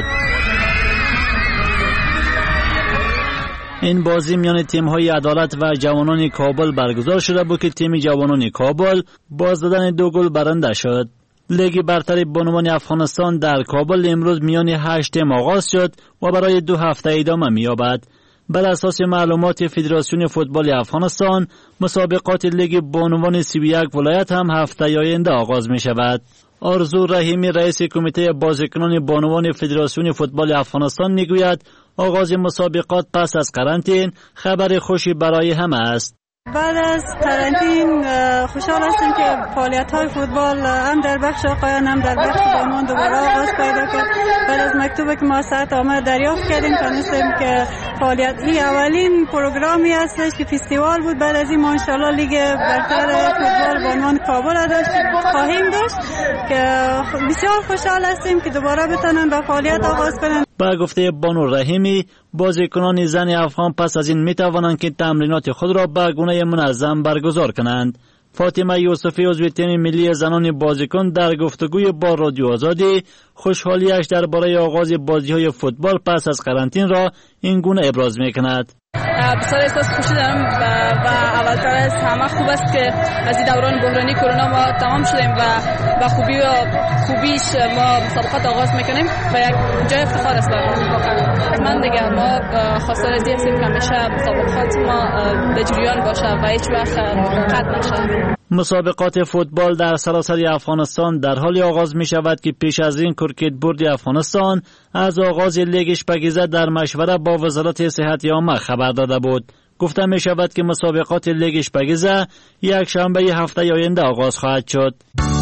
این بازی میان تیم‌های عدالت و جوانان کابل برگزار شده بود که تیم جوانان کابل با زدن دو گل برنده شد. لیگ برتر بانوان افغانستان در کابل امروز میان هشت ماه آغاز شد و برای دو هفته ادامه می‌یابد. بر اساس معلومات فدراسیون فوتبال افغانستان، مسابقات لیگ بانوان سی و یک ولایت هم هفته آینده آغاز می شود. آرزو رحیمی رئیس کمیته بازیکنان بانوان فدراسیون فوتبال افغانستان میگوید آغاز مسابقات پس از قرنطینه خبر خوشی برای همه است.
بعد از قرنطینه خوشحال هستیم که فعالیت‌های فوتبال هم در بخش آقایان هم در بخش بانوان دوباره آغاز پیدا کرد. بعد از مکتوبی که ما ساعت آمد دریافت کردیم تونستیم که فعالیت این اولین پروگرامی هستش که فستیوال بود. بعد از این ما انشالله لیگ برتر فوتبال بانوان کابل داشت خواهیم داشت که بسیار خوشحال هستیم که دوباره بتونن با فعالیت آغاز کنن.
با گفته بانو رحیمی، بازیکنان زن افغان پس از این می توانند که تمرینات خود را به گونه منظم برگزار کنند. فاطمه یوسفی عضو تیم ملی زنان بازیکن در گفتگوی با رادیو آزادی خوشحالیش درباره آغاز بازی‌های فوتبال پس از قرنطینه را این گونه ابراز می‌کند.
بسیار احساس خوشی دارم و اولتر از همه خوب است که از این دوران بحرانی کرونا ما تمام شدیم و با خوبی و خوبیش ما مسابقات آغاز میکنیم و یک جای افتخار است برام. من دیگه ما خواستار از این هستیم که همیشه مسابقات ما به جریان باشه و هیچ وقت قطع نشه.
مسابقات فوتبال در سراسر افغانستان در حال آغاز می شود که پیش از این کرکت بورد افغانستان از آغاز لیگ اشپگیزه در مشوره با وزارت صحت عامه خبر داده بود. گفته می شود که مسابقات لیگ اشپگیزه یک شنبه هفته آینده آغاز خواهد شد.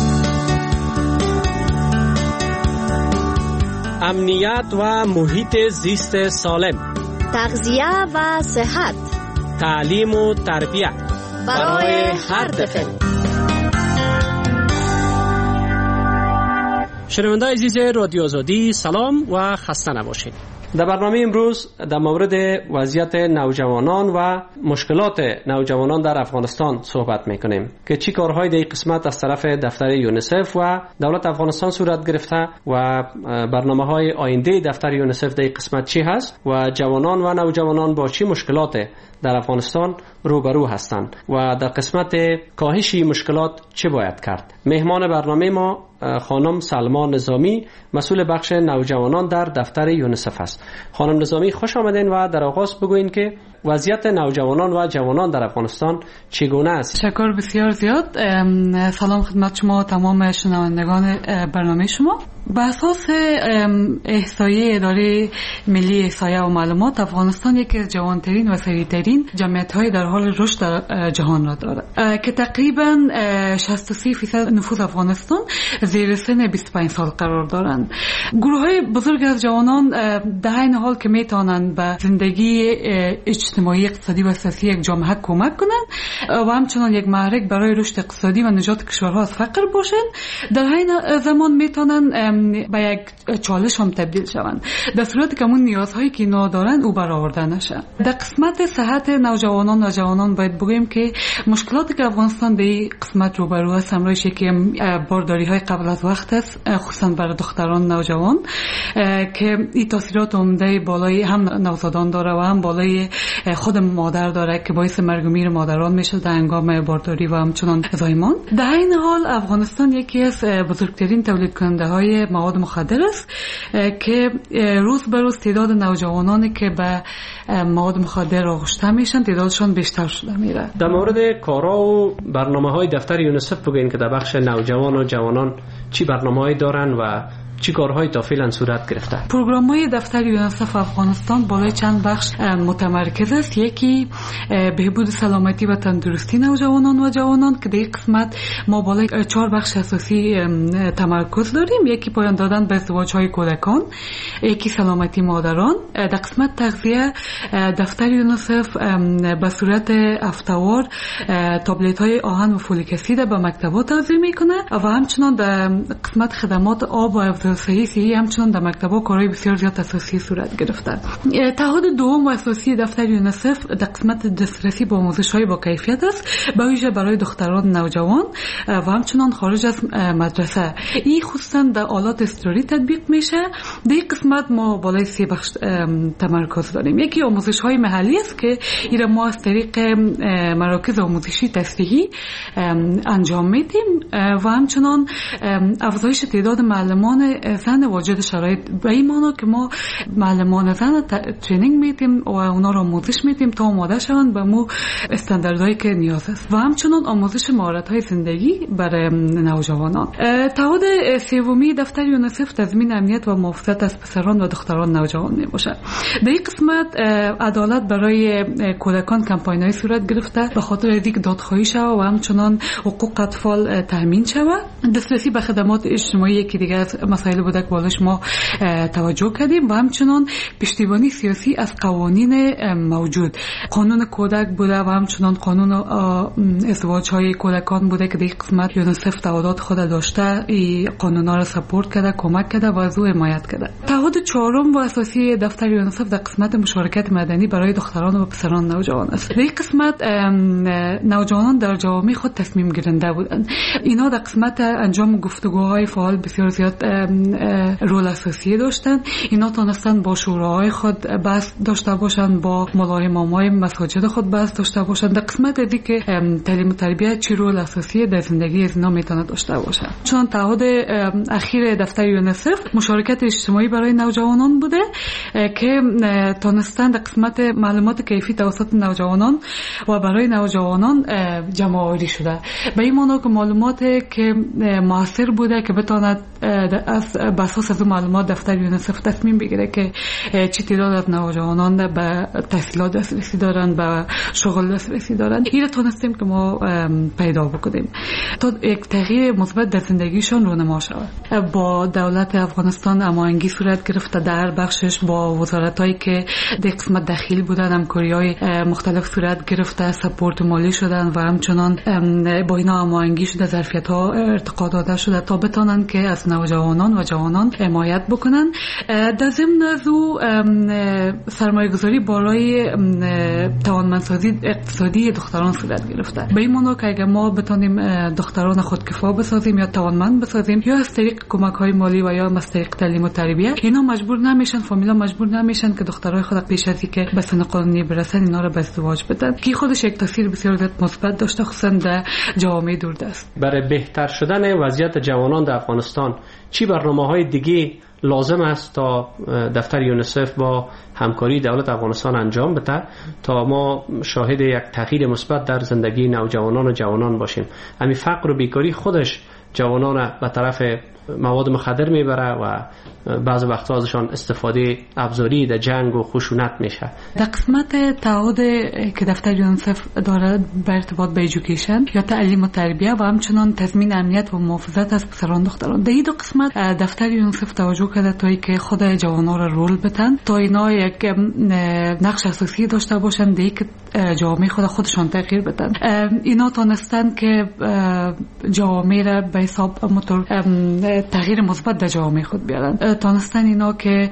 امنیت و محیط زیست سالم،
تغذیه و صحت،
تعلیم و تربیت
برای هر طفل.
شنوندگان عزیز رادیو آزادی سلام و خسته نباشید. در برنامه امروز در مورد وضعیت نوجوانان و مشکلات نوجوانان در افغانستان صحبت میکنیم که چی کارهای در این قسمت از طرف دفتر یونیسف و دولت افغانستان صورت گرفته و برنامه‌های آینده دفتر یونیسف در این قسمت چی هست و جوانان و نوجوانان با چی مشکلات در افغانستان روبرو هستند و در قسمت کاهش مشکلات چه باید کرد. مهمان برنامه ما خانم سلما نظامی، مسئول بخش نوجوانان در دفتر یونیسف است. خانم نظامی خوش آمدین و در آغاز بگوین که وضعیت نوجوانان و جوانان در افغانستان چگونه است؟
تشکر بسیار زیاد. سلام خدمت شما تمام شنوندگان برنامه شما. به اساس احصایه اداره ملی احصایه و معلومات، افغانستان یکی از جوانترین و سریعترین جمعیت‌های در حال رشد در جهان را دارد که تقریباً شصت و سه درصد نفوذ افغانستان زیر سن بیست و پنج سال قرار دارند. گروه‌های بزرگ از جوانان در این حال که می‌توانند به زندگی اجتماعی، اقتصادی و سیاسی یک جامعه کمک کنند و همچنان یک محرک برای رشد اقتصادی و نجات کشورها از فقر باشند، در این زمان می‌توانند به یک چالش هم تبدیل شوند در صورتی که اون نیازهایی که اینا دارن او برآورده نشه. در قسمت صحت نوجوانان و جوانان باید بگویم که مشکلاتی که افغانستان به این قسمت روبرو است همراهش که بارداری های قبل از وقت است، خصوصا برای دختران نوجوان که این تاثیرات عمده بالای هم نوزادان داره و هم بالای خود مادر داره که باعث مرگ و میر مادران میشه در هنگام بارداری و همچنان زایمان. در این حال افغانستان یکی از بزرگترین تولید کننده های مواد مخدر است که روز به روز تعداد نوجوانانی که به مواد مخدر آغشته میشن تعدادشان بیشتر شده میره.
در مورد کارا و برنامه‌های دفتر یونیسف بگین که در بخش نوجوان و جوانان چی برنامه‌هایی دارن و چی کارهایی تا فعلا صورت گرفته؟
پروگرام‌های دفتر یونیسف افغانستان بالای چند بخش متمرکز است. یکی بهبود سلامتی و تندرستی نوجوانان و جوانان که در این قسمت ما بالای چهار بخش اساسی تمرکز داریم. یکی پایان دادن به ازدواج‌های کودکان، یکی سلامتی مادران. در قسمت تغذیه دفتر یونیسف به صورت هفته‌وار تابلت‌های آهن و فولیک اسید به مکتبات توزیع می‌کنه و همچنین در قسمت خدمات آب و توسعه صحی همچنان در مکتب‌ها کارهای بسیار زیاد اساسی صورت گرفته. تعهد دوم و اساسی دفتر یونیسف در قسمت دسترسی به آموزش‌های با کیفیت است، به ویژه برای دختران نوجوان و همچنان خارج از مدرسه. این خصوصا در آلات اضطراری تطبیق میشه. در این قسمت ما بالای سه بخش تمرکز داریم. یکی آموزش‌های محلی است که این ما از طریق مراکز آموزشی تفریحی انجام میدیم و همچنان افزایش تعداد معلمان زن واجد شرایط، به این معنی که ما معلمان زن ترینینگ میدیم و اونا را آموزش میدیم تا آماده شوند به مو استانداردهایی که نیاز است و همچنان آموزش مهارت‌های زندگی برای نوجوانان. تعهد سومی دفتر یونیسف تضمین امنیت و محافظت از پسران و دختران نوجوان میباشد. در این قسمت عدالت برای کودکان کمپاین‌های صورت گرفته به خاطر اینکه دادخواهی شود و همچنان حقوق اطفال تامین شود. دسترسی به خدمات اجتماعی که دیگه از مسائل بوده که بالش ما توجه کردیم و همچنان پشتیبانی سیاسی از قوانین موجود. قانون کودک بوده و همچنان قانون ازدواج‌های کودکان بوده که در این قسمت یونیسف تعهدات خود داشته، این قانونا را سپورت کرده، کمک کرده و از او حمایت کرده. تعهد چهارم و اساسی دفتر یونیسف در قسمت مشارکت مدنی برای دختران و پسران نوجوان است. در این قسمت نوجوانان در جوامع خود تصمیم گیرنده بودند. اینا در قسمت انجام گفتگوهای فعال بسیار زیاد رول اساسی داشتند. اینا تونستن با شوراهای خود بحث داشته باشند، با مولای امامای مساجد خود بحث داشته باشند. در قسمت دیگه که تعلیم و تربیت چه رول اساسی در زندگی از اینا میتونه داشته باشه. چون تعهد اخیر دفتر یونیسف مشارکت اجتماعی برای نوجوانان بوده که تونستن در قسمت معلومات کیفی توسط نوجوانان و برای نوجوانان جمع آوری شده. به این معنی که معلومات که موثر بوده که بتواند از اساس از معلومات دفتر یونیسف تصمیم بگیره که چه تعداد از نوجوانان به تحصیلات دسترسی دارن، به شغل دسترسی دارن. این را تونستیم که ما پیدا بکنیم تا یک تغییر مثبت در زندگیشون رونما شود. با دولت افغانستان هماهنگی صورت گرفته در بخشش، با وزارتایی که در قسمت داخلی بودن همکاری‌های مختلف صورت گرفته، سپورت مالی شدن و همچنان با اینا هماهنگی شده، ظرفیت‌ها ارتقا داده شده تا بتونن که از نوجوانان و جوانان حمایت بکنن. در ضمن از او سرمایه‌گذاری بالای توانمندسازی اقتصادی دختران صورت گرفته. به این معنی که اگر ما بتونیم دختران خودکفا بسازیم یا توانمند بسازیم، یا از طریق کمک‌های مالی و یا از طریق تعلیم و تربیت، اینا مجبور نمیشن، فامیلا مجبور نمیشن که دخترای خود پیش از اینکه به سن قانونی برسن اینا رو به ازدواج بدن، که خودش یک تاثیر بسیار زیاد مثبت داشته، خصوصا در جوامع دوردست.
برای بهتر شدن وضعیت جوانان در افغانستان چی برنامه‌های دیگه لازم است تا دفتر یونیسف با همکاری دولت افغانستان انجام بده تا ما شاهد یک تغییر مثبت در زندگی نوجوانان و جوانان باشیم؟ همین فقر و بیکاری خودش جوانان به طرف مواد مخدر میبره و بعض وقتا ازشان استفاده ابزاری در جنگ و خشونت میشه.
در قسمت تعهد که دفتر یونیسف داره بر ارتباط به ایژوکیشن یا تعلیم و تربیت و همچنان تضمین امنیت و محافظت از پسران دختران، در این دو قسمت دفتر یونیسف توجه کرده تا که خود جوانان را رول بدن تا اینا یک نقش اساسی داشته باشن در اینکه جامعه خود خودشان تغییر بدن. اینا تونستن که جامعه را به حساب موتور تغییر مثبت در جامعه خود بیارن. تونستن اینا که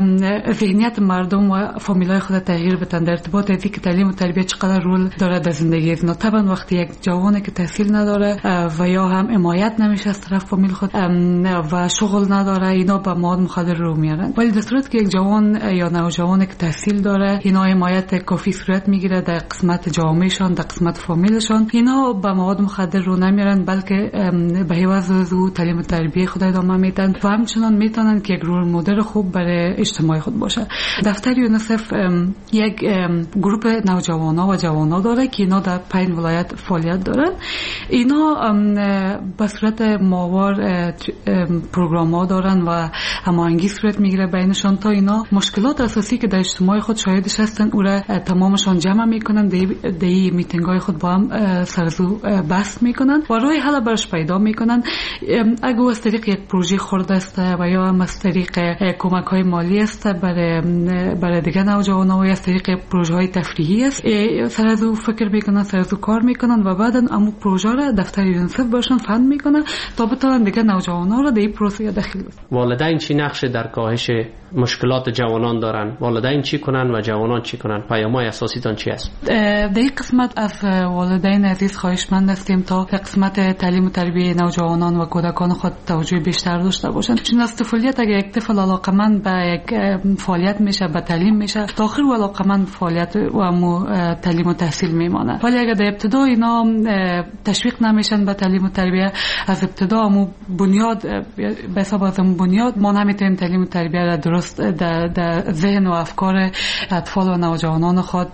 ذهنیت مردم و فامیلای خود تغییر بدن در ارتباط از اینکه تعلیم و تربیت چقدر رول داره در زندگی اینا. طبعا وقتی یک جوانی که تحصیل نداره و یا هم حمایت نمیشه از طرف فامیل خود و شغل نداره، اینا به مواد مخدر رو میارن. ولی در صورت که یک جوان یا نوجوانی که تحصیل داره، اینا حمایت کافی صورت میگیره در قسمت جامعهشان، در قسمت فامیلشان، اینا به مواد مخدر رو نمیارن، بلکه به عوض از او تعلیم و تربیت خود ادامه میدن و همچنان میتونن که یک رول مدل خوب برای اجتماع خود باشه. دفتر یونیسف یک گروه نوجوانا و جوانا داره که اینا در پنج ولایت فعالیت دارن. اینا به صورت ماهوار پروگرام‌ها دارن و هماهنگی صورت میگیره بینشان تا اینا مشکلات اساسی که در اجتماع خود شاهدش هستن او را تمامشان جمع میکنن، دی میتینگ های خود با هم سرزو بحث میکنن و روی حل برش پیدا میکنن. اگه از طریق یک پروژه خرد است و یا هم از طریق کمک های مالی است برای برای دیگه نوجوانان و از طریق پروژه های تفریحی است، سرزو فکر میکنن، سرزو کار میکنن و بعدا امو پروژه را دفتر یونیسف برشون فند میکنن تا بتونن دیگه نوجوانان را در این پروسه داخل بشن. والدین چی نقش در کاهش مشکلات جوانان دارن؟ والدین چی کنن و جوانان چی کنن؟ پیام‌های اساسی تان چی است؟ در این قسمت از والدین عزیز خواهشمند هستیم تا قسمت تعلیم و تربیت نوجوانان و کودکان خود توجه بیشتر داشته باشند. چون از طفولیت اگر یک طفل علاقمند به یک فعالیت میشه، به تعلیم میشه، تا آخر و علاقمند فعالیت و تعلیم و تحصیل میمانه. ولی اگر در ابتدا اینا تشویق نمیشن به تعلیم و تربیت، از ابتدا امو بنیاد به حساب از بنیاد ما نمیتونیم تعلیم و تربیت را درست در, در ذهن و افکار اطفال و نوجوانان خود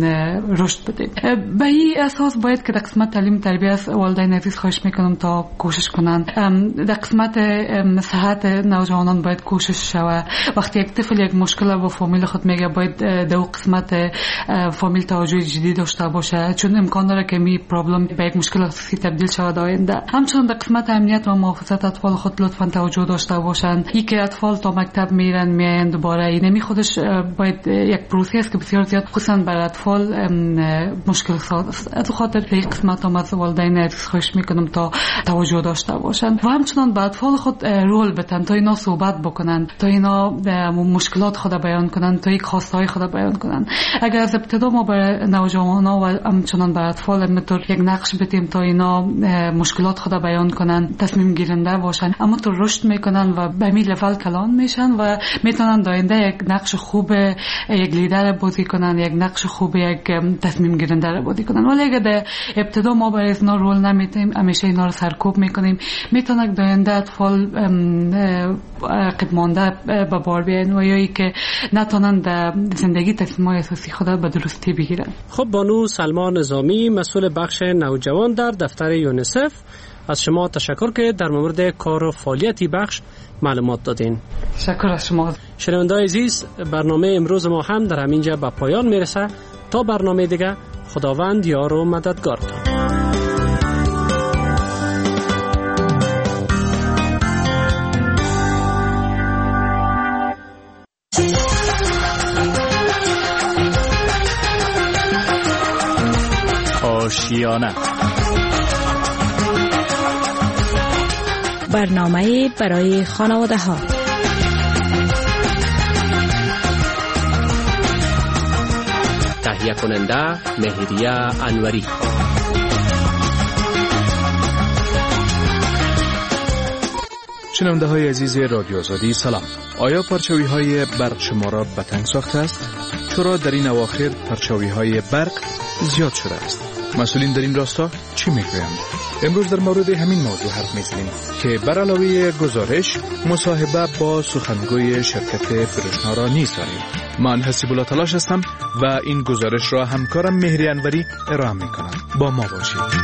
رشد بدیم. به این اساس باید که در قسمت تعلیم و تربیت والدین عزیز خواهش میکنم تا کوشش کنند. در قسمت صحت نوجوانان باید کوشش شود. وقتی یک طفل یک مشکل با فامیل خود میگه، باید در قسمت فامیل توجه جدی داشته باشه، چون امکان داره که می پرابلم به یک مشکل اساسی تبدیل شود آینده. همچنین در قسمت امنیت و محافظت اطفال خود لطفاً توجه داشته باشند. این که اطفال تا مکتب میرن میاین دوباره، این نمی خودش باید یک پروسه است که بسیار زیاد خصوصا برای اطفال مشکل ساز است. از خاطر در این قسمت هم از والدین عزیز خواهش میکنم تا توجه داشته باشند و همچنین به اطفال خود رول بدن تا اینا صحبت بکنن، تا اینا مشکلات خود بیان کنن، تا یک خواسته های خود بیان کنن. اگر از ابتدا ما برای نوجوانان و همچنین برای اطفال همینطور یک نقش بدیم تا اینا مشکلات خود بیان کنن، تصمیم گیرنده باشن، اما تو رشد میکنن و به می لول کلان میشن و میتونن داینده یک نقش خوب یک لیدر بازی کنن، یک نقش خوب یک تصمیم گیرنده بازی کنن. ولی اگر در ابتدا ما برای اینا رول نمیتیم، همیشه اینا رو سرکوب میکنیم، میتونه داینده اطفال قدمانده به بار بیاین و یا ای که نتونن در زندگی تصمیم‌های اساسی خود به درستی بگیرن.
خب بانو سلما نظامی، مسئول بخش نوجوان در دفتر یونیسف، از شما تشکر که در مورد کار و فعالیتی بخش معلومات دادین.
تشکر از شما.
شنونده‌های عزیز، برنامه امروز ما هم در همینجا به پایان میرسه. تا برنامه دیگه، خداوند یار و مددگارتان.
آشیانه،
برنامه برای خانواده ها.
تهیه کننده مهریه انوری.
شنونده های عزیز رادیو آزادی سلام. آیا پرچاوی های برق شما را به تنگ ساخته است؟ چرا در این اواخر پرچاوی های برق زیاد شده است؟ مسئولین در این راستا چی میگویند؟ امروز در مورد همین موضوع حرف میزنیم که بر علاوه گزارش مصاحبه با سخنگوی شرکت فروشنا را نیز داریم. من حسیب الله تلاش هستم و این گزارش را همکارم مهری انوری ارائه میکنم. با ما باشید.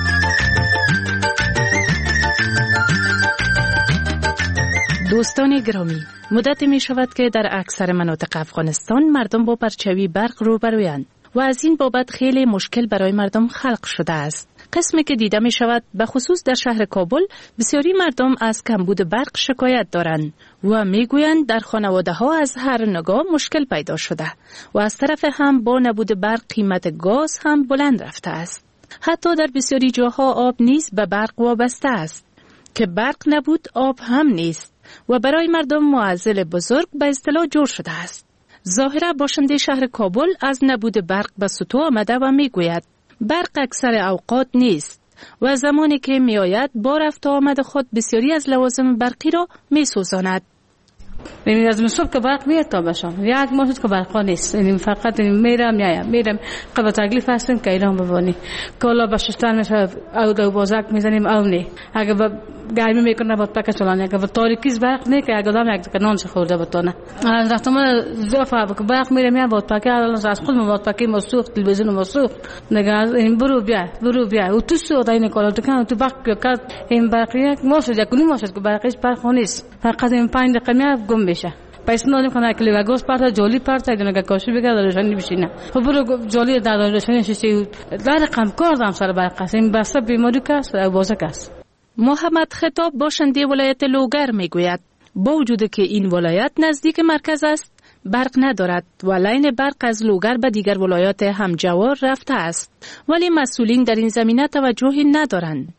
دوستان گرامی، مدت می شود که در اکثر مناطق افغانستان مردم با پرچاوی برق روبرویند و از این بابت خیلی مشکل برای مردم خلق شده است. قسمی که دیده می شود به خصوص در شهر کابل بسیاری مردم از کمبود برق شکایت دارند و می گویند در خانواده ها از هر نگاه مشکل پیدا شده و از طرف هم با نبود برق قیمت گاز هم بلند رفته است. حتی در بسیاری جاها آب نیز به برق وابسته است که برق نبود آب هم نیست و برای مردم معضل بزرگ به اصطلاح جور شده است. ظاهرا باشنده شهر کابل از نبود برق به سطو آمده و می گوید برق اکثر اوقات نیست و زمانی که می آید با رفت و آمد خود بسیاری از لوازم برقی را می سوزاند.
یعنی از صبح که برق میاد تا باشم یک ماه که برق نیست، یعنی فقط میرم میایم میرم قبل تکلیف هستیم که ایران ببانی کالا به شستن میشه او دو بازک میزنیم او نه اگه با گرمی میکنه با پک چلانه اگه با تاریکیز برق نه که اگه دام یک کنان خورده بتونه از وقت ما زفا با برق میرم میام با پک از خود ما با پک مسوخ تلویزیون مسوخ نگاه این برو بیا برو بیا و تو سو داین کالا تو کن تو برق کرد این برق یک ماه شد یک کنی ماه شد که برقش برق نیست فقط این پنج دقیقه میاد گم میشه پیسه نداریم کنه کلی و گوش پارت جولی پارت اینا که کاشی بگه در روشنی بشینه خب برو جولی در روشنی شیشه در رقم کار دام سر برق این بس بیماری کس بازه کس.
محمد خطاب باشنده ولایت لوگر میگوید با وجود که این ولایت نزدیک مرکز است برق ندارد و لاین برق از لوگر به دیگر ولایات همجوار رفته است ولی مسئولین در این زمینه توجهی ندارند.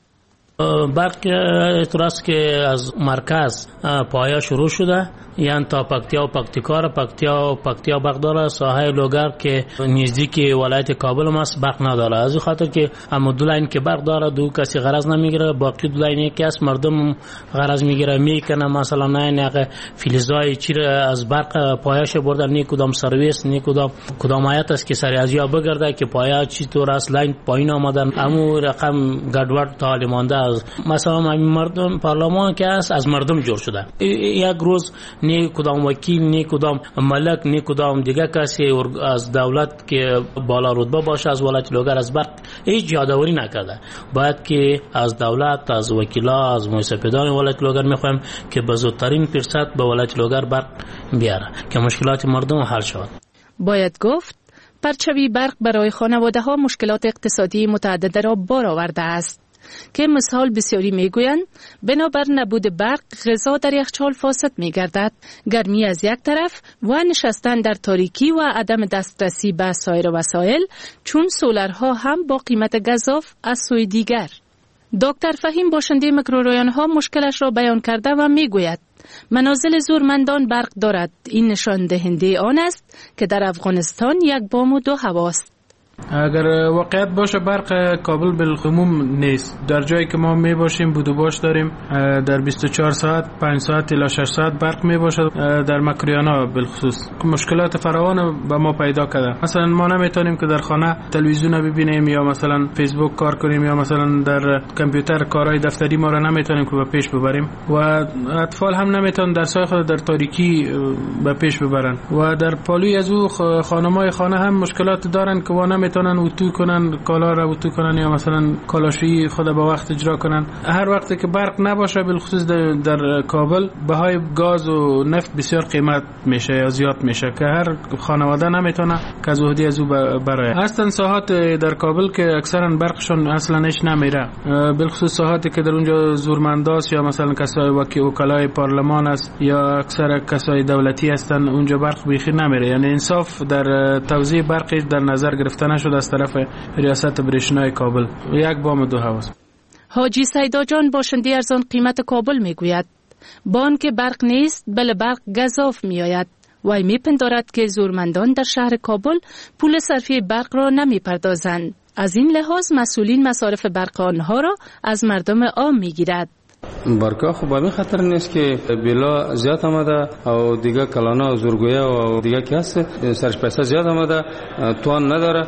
برق طور است که از مرکز پایه شروع شده یعنی تا پکتیا و پکتیکار پکتیا و پکتیا برق داره ساحه لوگر که نزدیک ولایت کابل هم است برق نداره از این خاطر که اما دو لاین که برق داره دو کسی غرض نمیگیره باقی دو لاین یکی است مردم غرض میگیره میکنه مثلا نه نه فلزای چی از برق پایه‌اش بردن نه کدام سرویس نه کدام کدام آیت است که سری از یا بگرده که پایه چی طور است لاین پایین آمدن امو رقم گډوډ تا مانده مثلا مردم پارلمان که است از مردم جور شده یک روز نه کدام وکیل نه کدام ملک نه کدام دیگه کسی از دولت که بالا رتبه باشه از ولایت لوگر از برق هیچ یادآوری نکرده باید که از دولت از وکیلا از مسئولان ولایت لوگر میخوایم که به زودترین فرصت به ولایت لوگر برق بیاره که مشکلات مردم حل شود.
باید گفت پرچوی برق برای خانواده ها مشکلات اقتصادی متعدد را بار آورده است که مثال بسیاری میگویند بنابر نبود برق غذا در یخچال فاسد میگردد گرمی از یک طرف و نشستن در تاریکی و عدم دسترسی به سایر وسایل چون سولرها هم با قیمت گزاف از سوی دیگر. دکتر فهیم باشنده میکروریان ها مشکلش را بیان کرده و میگوید منازل زورمندان برق دارد این نشان دهنده آن است که در افغانستان یک بام و دو هواست.
اگر واقعیت باشه برق کابل بالعموم نیست در جایی که ما می باشیم بود و باش داریم در بیست و چهار ساعت پنج ساعت الی شش ساعت برق می باشه در مکریانا بالخصوص مشکلات فراوان به ما پیدا کرده مثلا ما نمیتونیم که در خانه تلویزیون ببینیم یا مثلا فیسبوک کار کنیم یا مثلا در کامپیوتر کارهای دفتری ما را نمیتونیم که به پیش ببریم و اطفال هم نمیتونن درسای خود در تاریکی به پیش ببرن و در پالوی از او خانمای خانه هم مشکلات دارن که و میتونن اتو کنن کالا را اتو کنن یا مثلا کالاشویی خود به وقت اجرا کنن هر وقتی که برق نباشه بالخصوص در, در کابل بهای گاز و نفت بسیار قیمت میشه یا زیاد میشه که هر خانواده نمیتونه که از عهده از او برای اصلا ساحات در کابل که اکثرا برقشون اصلا اش نمیره بالخصوص ساحاتی که در اونجا زورمنداست یا مثلا کسای وکلای پارلمان است یا اکثر کسای دولتی هستن اونجا برق بیخی نمیره یعنی انصاف در توزیع برق در نظر گرفتن شد از طرف ریاست برشنای کابل یک بام دو هواست.
حاجی سیدا جان باشنده ارزان قیمت کابل میگوید بان که برق نیست بل برق گزاف میآید وای میپندارد که زورمندان در شهر کابل پول صرفی برق را نمیپردازند از این لحاظ مسئولین مصارف برق آنها را از مردم عام میگیرد.
برقا خب به خطر نیست که بلا زیاد آمده او دیگه کلانا زورگویا و دیگه که هست سرش پیسه زیاد آمده توان نداره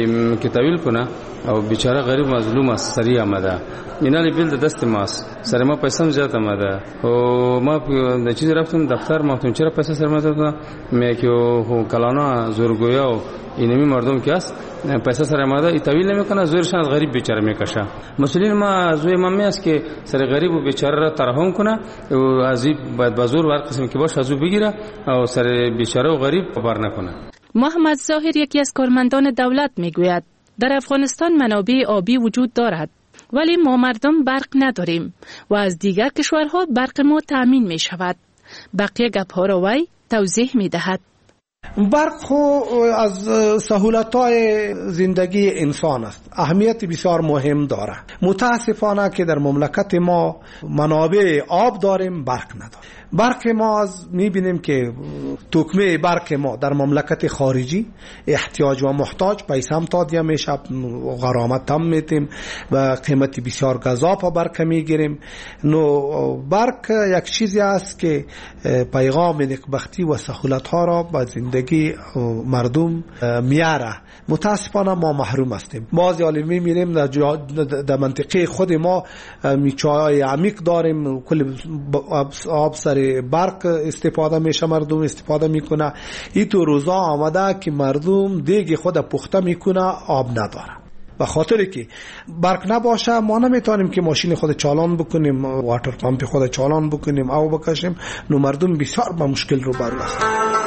که طویل کنه او بیچاره غریب مظلوم است سریع آمده اینا لی بیل دست ماست سر ما پیسه هم زیاد آمده و ما چیزی رفتم دفتر ما تون چرا پیسه سر ما دادن می که کلانا زورگویا و اینمی مردم که است پیسه سر آمده ای طویل نمیکنه زورشان از غریب بیچاره میکشه مسئولین ما زوی ما می است که سر غریب و بیچاره را ترحم کنه و از این باید بازور هر قسم که باشه از او بگیره و سر بیچاره و غریب بر نکنه.
محمد ظاهر یکی از کارمندان دولت میگوید در افغانستان منابع آبی وجود دارد ولی ما مردم برق نداریم و از دیگر کشورها برق ما تأمین می شود. بقیه گپ‌ها را وی توضیح می دهد.
برق خو از سهولت‌های زندگی انسان است اهمیت بسیار مهم داره متاسفانه که در مملکت ما منابع آب داریم برق نداریم برق ما از میبینیم که تکمه برق ما در مملکت خارجی احتیاج و محتاج پیسه هم تادیه میشه غرامت هم میتیم و قیمت بسیار گزاف برق میگیریم نو برق یک چیزی است که پیغام نکبختی و سهولت ها را به زندگی مردم میاره متاسفانه ما محروم هستیم بعضی عالمی میریم در, در منطقه خود ما میچای عمیق داریم کل آب سر برق استفاده میشه مردم استفاده میکنه این تو روزا آمده که مردم دیگه خود پخته میکنه آب نداره به خاطر که برق نباشه ما نمیتونیم که ماشین خود چالان بکنیم، واتر پمپ خود چالان بکنیم او بکشیم، نو مردم بسیار با مشکل رو برو است.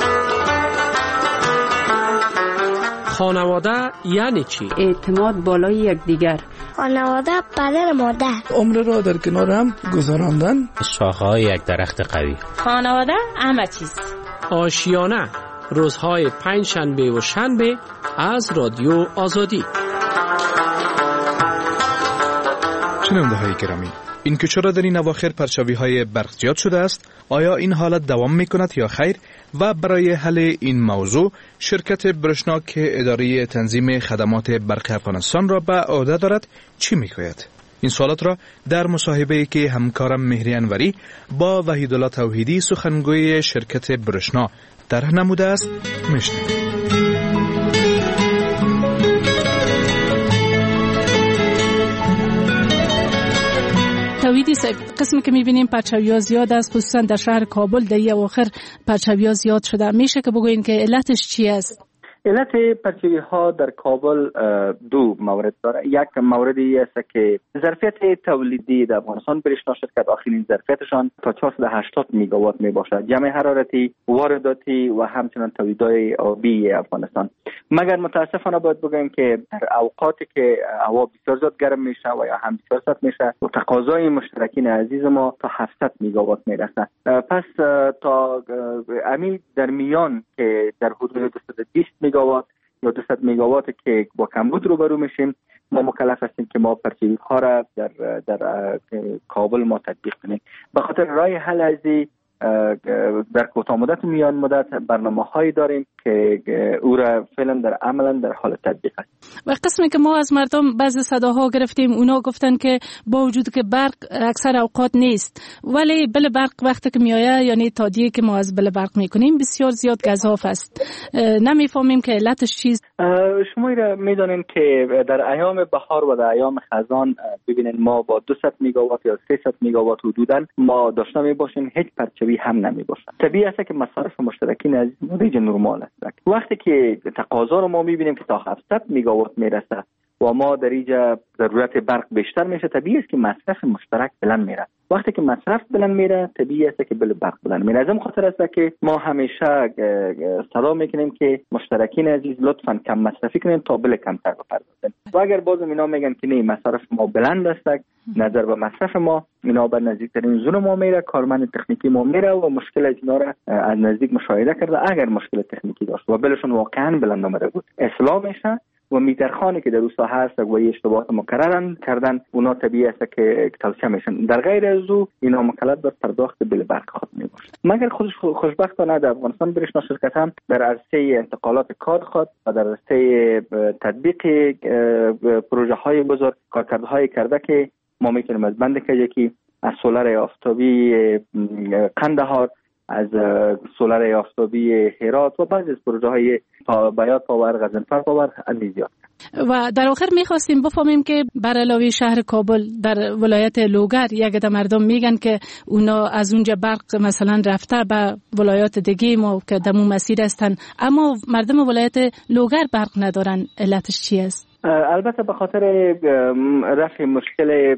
خانواده یعنی چی؟
اعتماد بالای یکدیگر.
خانواده پدر مادر.
عمر را در کنار هم گذراندن.
شاخه‌های یک درخت قوی.
خانواده همه چیز.
آشیانه روزهای پنج شنبه و شنبه از رادیو آزادی.
شنونده های گرامی، این که چرا در این اواخر پرچاوی های برق زیاد شده است، آیا این حالت دوام می کند یا خیر؟ و برای حل این موضوع شرکت برشنا که اداره تنظیم خدمات برق افغانستان را به عهده دارد چی می گوید؟ این سوالات را در مصاحبه‌ای که همکارم مهری انوری با وحیدالله توحیدی سخنگوی شرکت برشنا طرح نموده است میشنوید.
توحیدی صاحب، قسمی که میبینیم پرچاوی‌ها زیاد است، خصوصا در شهر کابل در این اواخر پرچاوی‌ها زیاد شده، میشه که بگوین که علتش چی است؟
علت پرچاوی ها در کابل دو مورد داره. یک موردی است که ظرفیت تولیدی در افغانستان برشنا شرکت آخرین ظرفیتشان تا چهارصد و هشتاد میگاوات می باشد، جمع حرارتی، وارداتی و همچنین تولیدهای آبی افغانستان. مگر متاسفانه باید بگم که در اوقاتی که هوا بسیار زیاد گرم میشه و یا هم بسیار سرد میشه، تقاضای مشترکین عزیز ما تا هفتصد میگاوات میرسه. پس تا امی در میان که در حدود دویست و بیست میگاوات یا دویست میگاوات که با کمبود روبرو میشیم، ما مکلف هستیم که ما پرچاوی ها را در در کابل ما تطبیق کنیم. به خاطر راه حل ازی در کوتاه مدت و میان مدت برنامه هایی داریم که او را فعلا در عملا در حال تطبیق است.
و قسمی که ما از مردم بعضی صداها گرفتیم، اونا گفتن که با وجود که برق اکثر اوقات نیست، ولی بل برق وقتی که میآید، یعنی تادیه که ما از بل برق میکنیم بسیار زیاد گزاف است. نمیفهمیم که علتش چیست.
شما را میدونین که در ایام بهار و در ایام خزان ببینید ما با دویست میگاوات یا سیصد میگاوات حدوداً ما داشته میباشیم، هیچ پرچاوی هم نمیباشه. طبیعی است که مصرف مشترکین عزیز ریج نرمال است. وقتی که تقاضا رو ما میبینیم که تا هفتصد میگاوات میرسه و ما در اینجا ضرورت برق بیشتر میشه، طبیعی است که مصرف مشترک بلند میره. وقتی که مصرف بلند میره، طبیعی است که بل برق بلند میره. از این خاطر است که ما همیشه صدا میکنیم که مشترکین عزیز لطفاً کم مصرفی کنین تا بل کمتر بپردازن. و اگر بازم اینا میگن که نه مصرف ما بلند است، نظر به مصرف ما، اینا به نزدیکترین زون ما میره، کارمند تکنیکی ما میره و مشکل از اینا را از نزدیک مشاهده کرده. اگر مشکل تکنیکی داشت و بلشون واقعا بلند آمده بود، اصلاح میشه و میترخانی که در اون ساحه هست و اشتباهات مکررن کردن، اونا طبیعی است که توسعه میشن. در غیر از او اینا مکلف به پرداخت بل برق خود میباشن. مگر خودش خوشبختانه در افغانستان برشنا شرکت هم در عرصه انتقالات کار خود و در عرصه تطبیق پروژه های بزرگ کارکردهای کرده که ما میتونیم از بند کجکی، از سولار آفتابی قندهار، از سولار آفتابی هرات و بعضی از پروژه های بیات پاور، غزنفر پاور زیاد.
و در آخر میخواستیم بفهمیم که بر علاوه شهر کابل در ولایت لوگر یک عده مردم میگن که اونا از اونجا برق مثلا رفته به ولایات دیگه ما که دمو مسیر هستن، اما مردم ولایت لوگر برق ندارن. علتش چی است؟
البته به خاطر رفع مشکل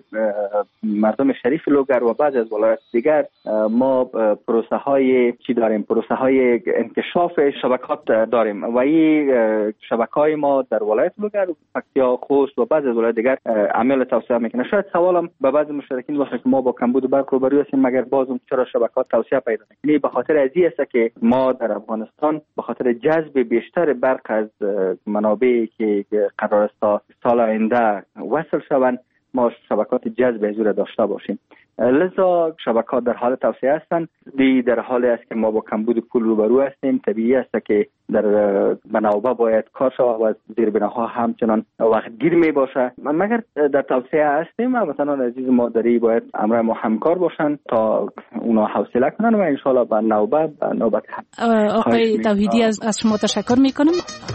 مردم شریف لوگر و بعض از ولایات دیگر ما پروسه های چی داریم پروسه های انکشاف شبکات داریم و این شبکه های ما در ولایت لوگر، پکتیا، خوست و بعض از ولایات دیگر عمل توسعه میکنه. شاید سوالم به بعض مشترکین باشه که ما با کمبود برق روبرو هستیم، مگر بازم چرا شبکات توسعه پیدا نمیکنه؟ به خاطر از این است که ما در افغانستان به خاطر جذب بیشتر برق از منابعی که قرار تا سال آینده وصل شوند، ما شبکات جذب از او داشته باشیم. لذا شبکات در حال توسعه هستند. دی در حالی است که ما با کمبود پول روبرو هستیم. طبیعی است که در بناوبه باید کار شود و زیربناها همچنان وقت گیر می باشه. مگر در توسعه هستیم، مثلا عزیز مادری باید امر ما همکار باشند تا اونا حوصله کنن و ان شاء الله به نوبت به نوبت
آقای توحیدی از, از شما تشکر میکنم.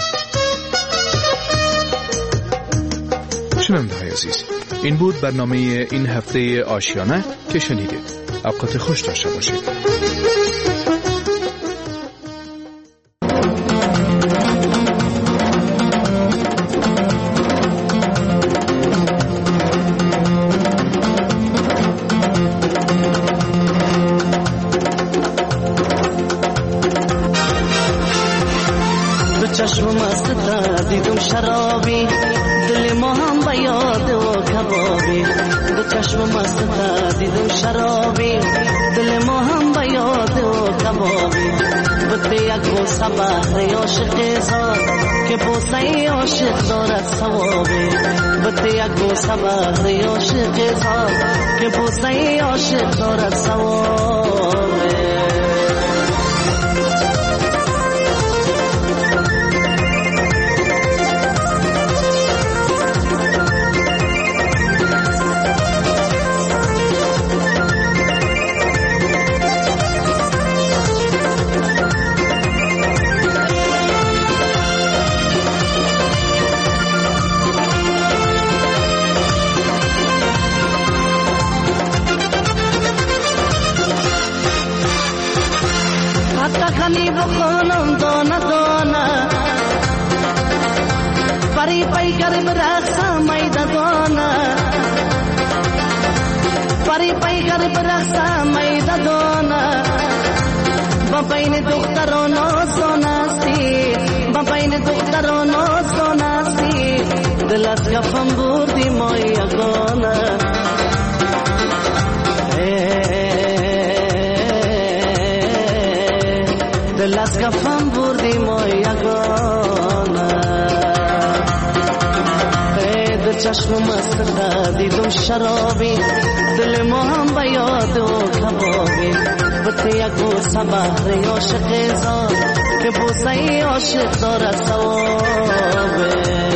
شنونده های عزیز، این بود برنامه این هفته آشیانه که شنیدید. اوقات خوش داشته باشید.
چشم مست دیدم شرابی دل ما هم به یاد و کبابی بوده یک بوسه بهر عاشق زار که بوسه عاشق دارد ثوابی بوده یک بوسه بهر عاشق زار که بوسه عاشق دارد ثوابی بخونم دانه دانه پری پی کرم رخصا میده دانه پری پی کرم رخصا میده دانه با بین دختران آسانستی با بین دختران آسانستی دل از کفم بردی ما یگانه دل از کفم بردی ما یگانه دل چشم مست دیدم شرابی دل ما هم به یاد و کبابی بوده یک بوسه بهر عاشق زار که بوسه عاشق دارد ثوابه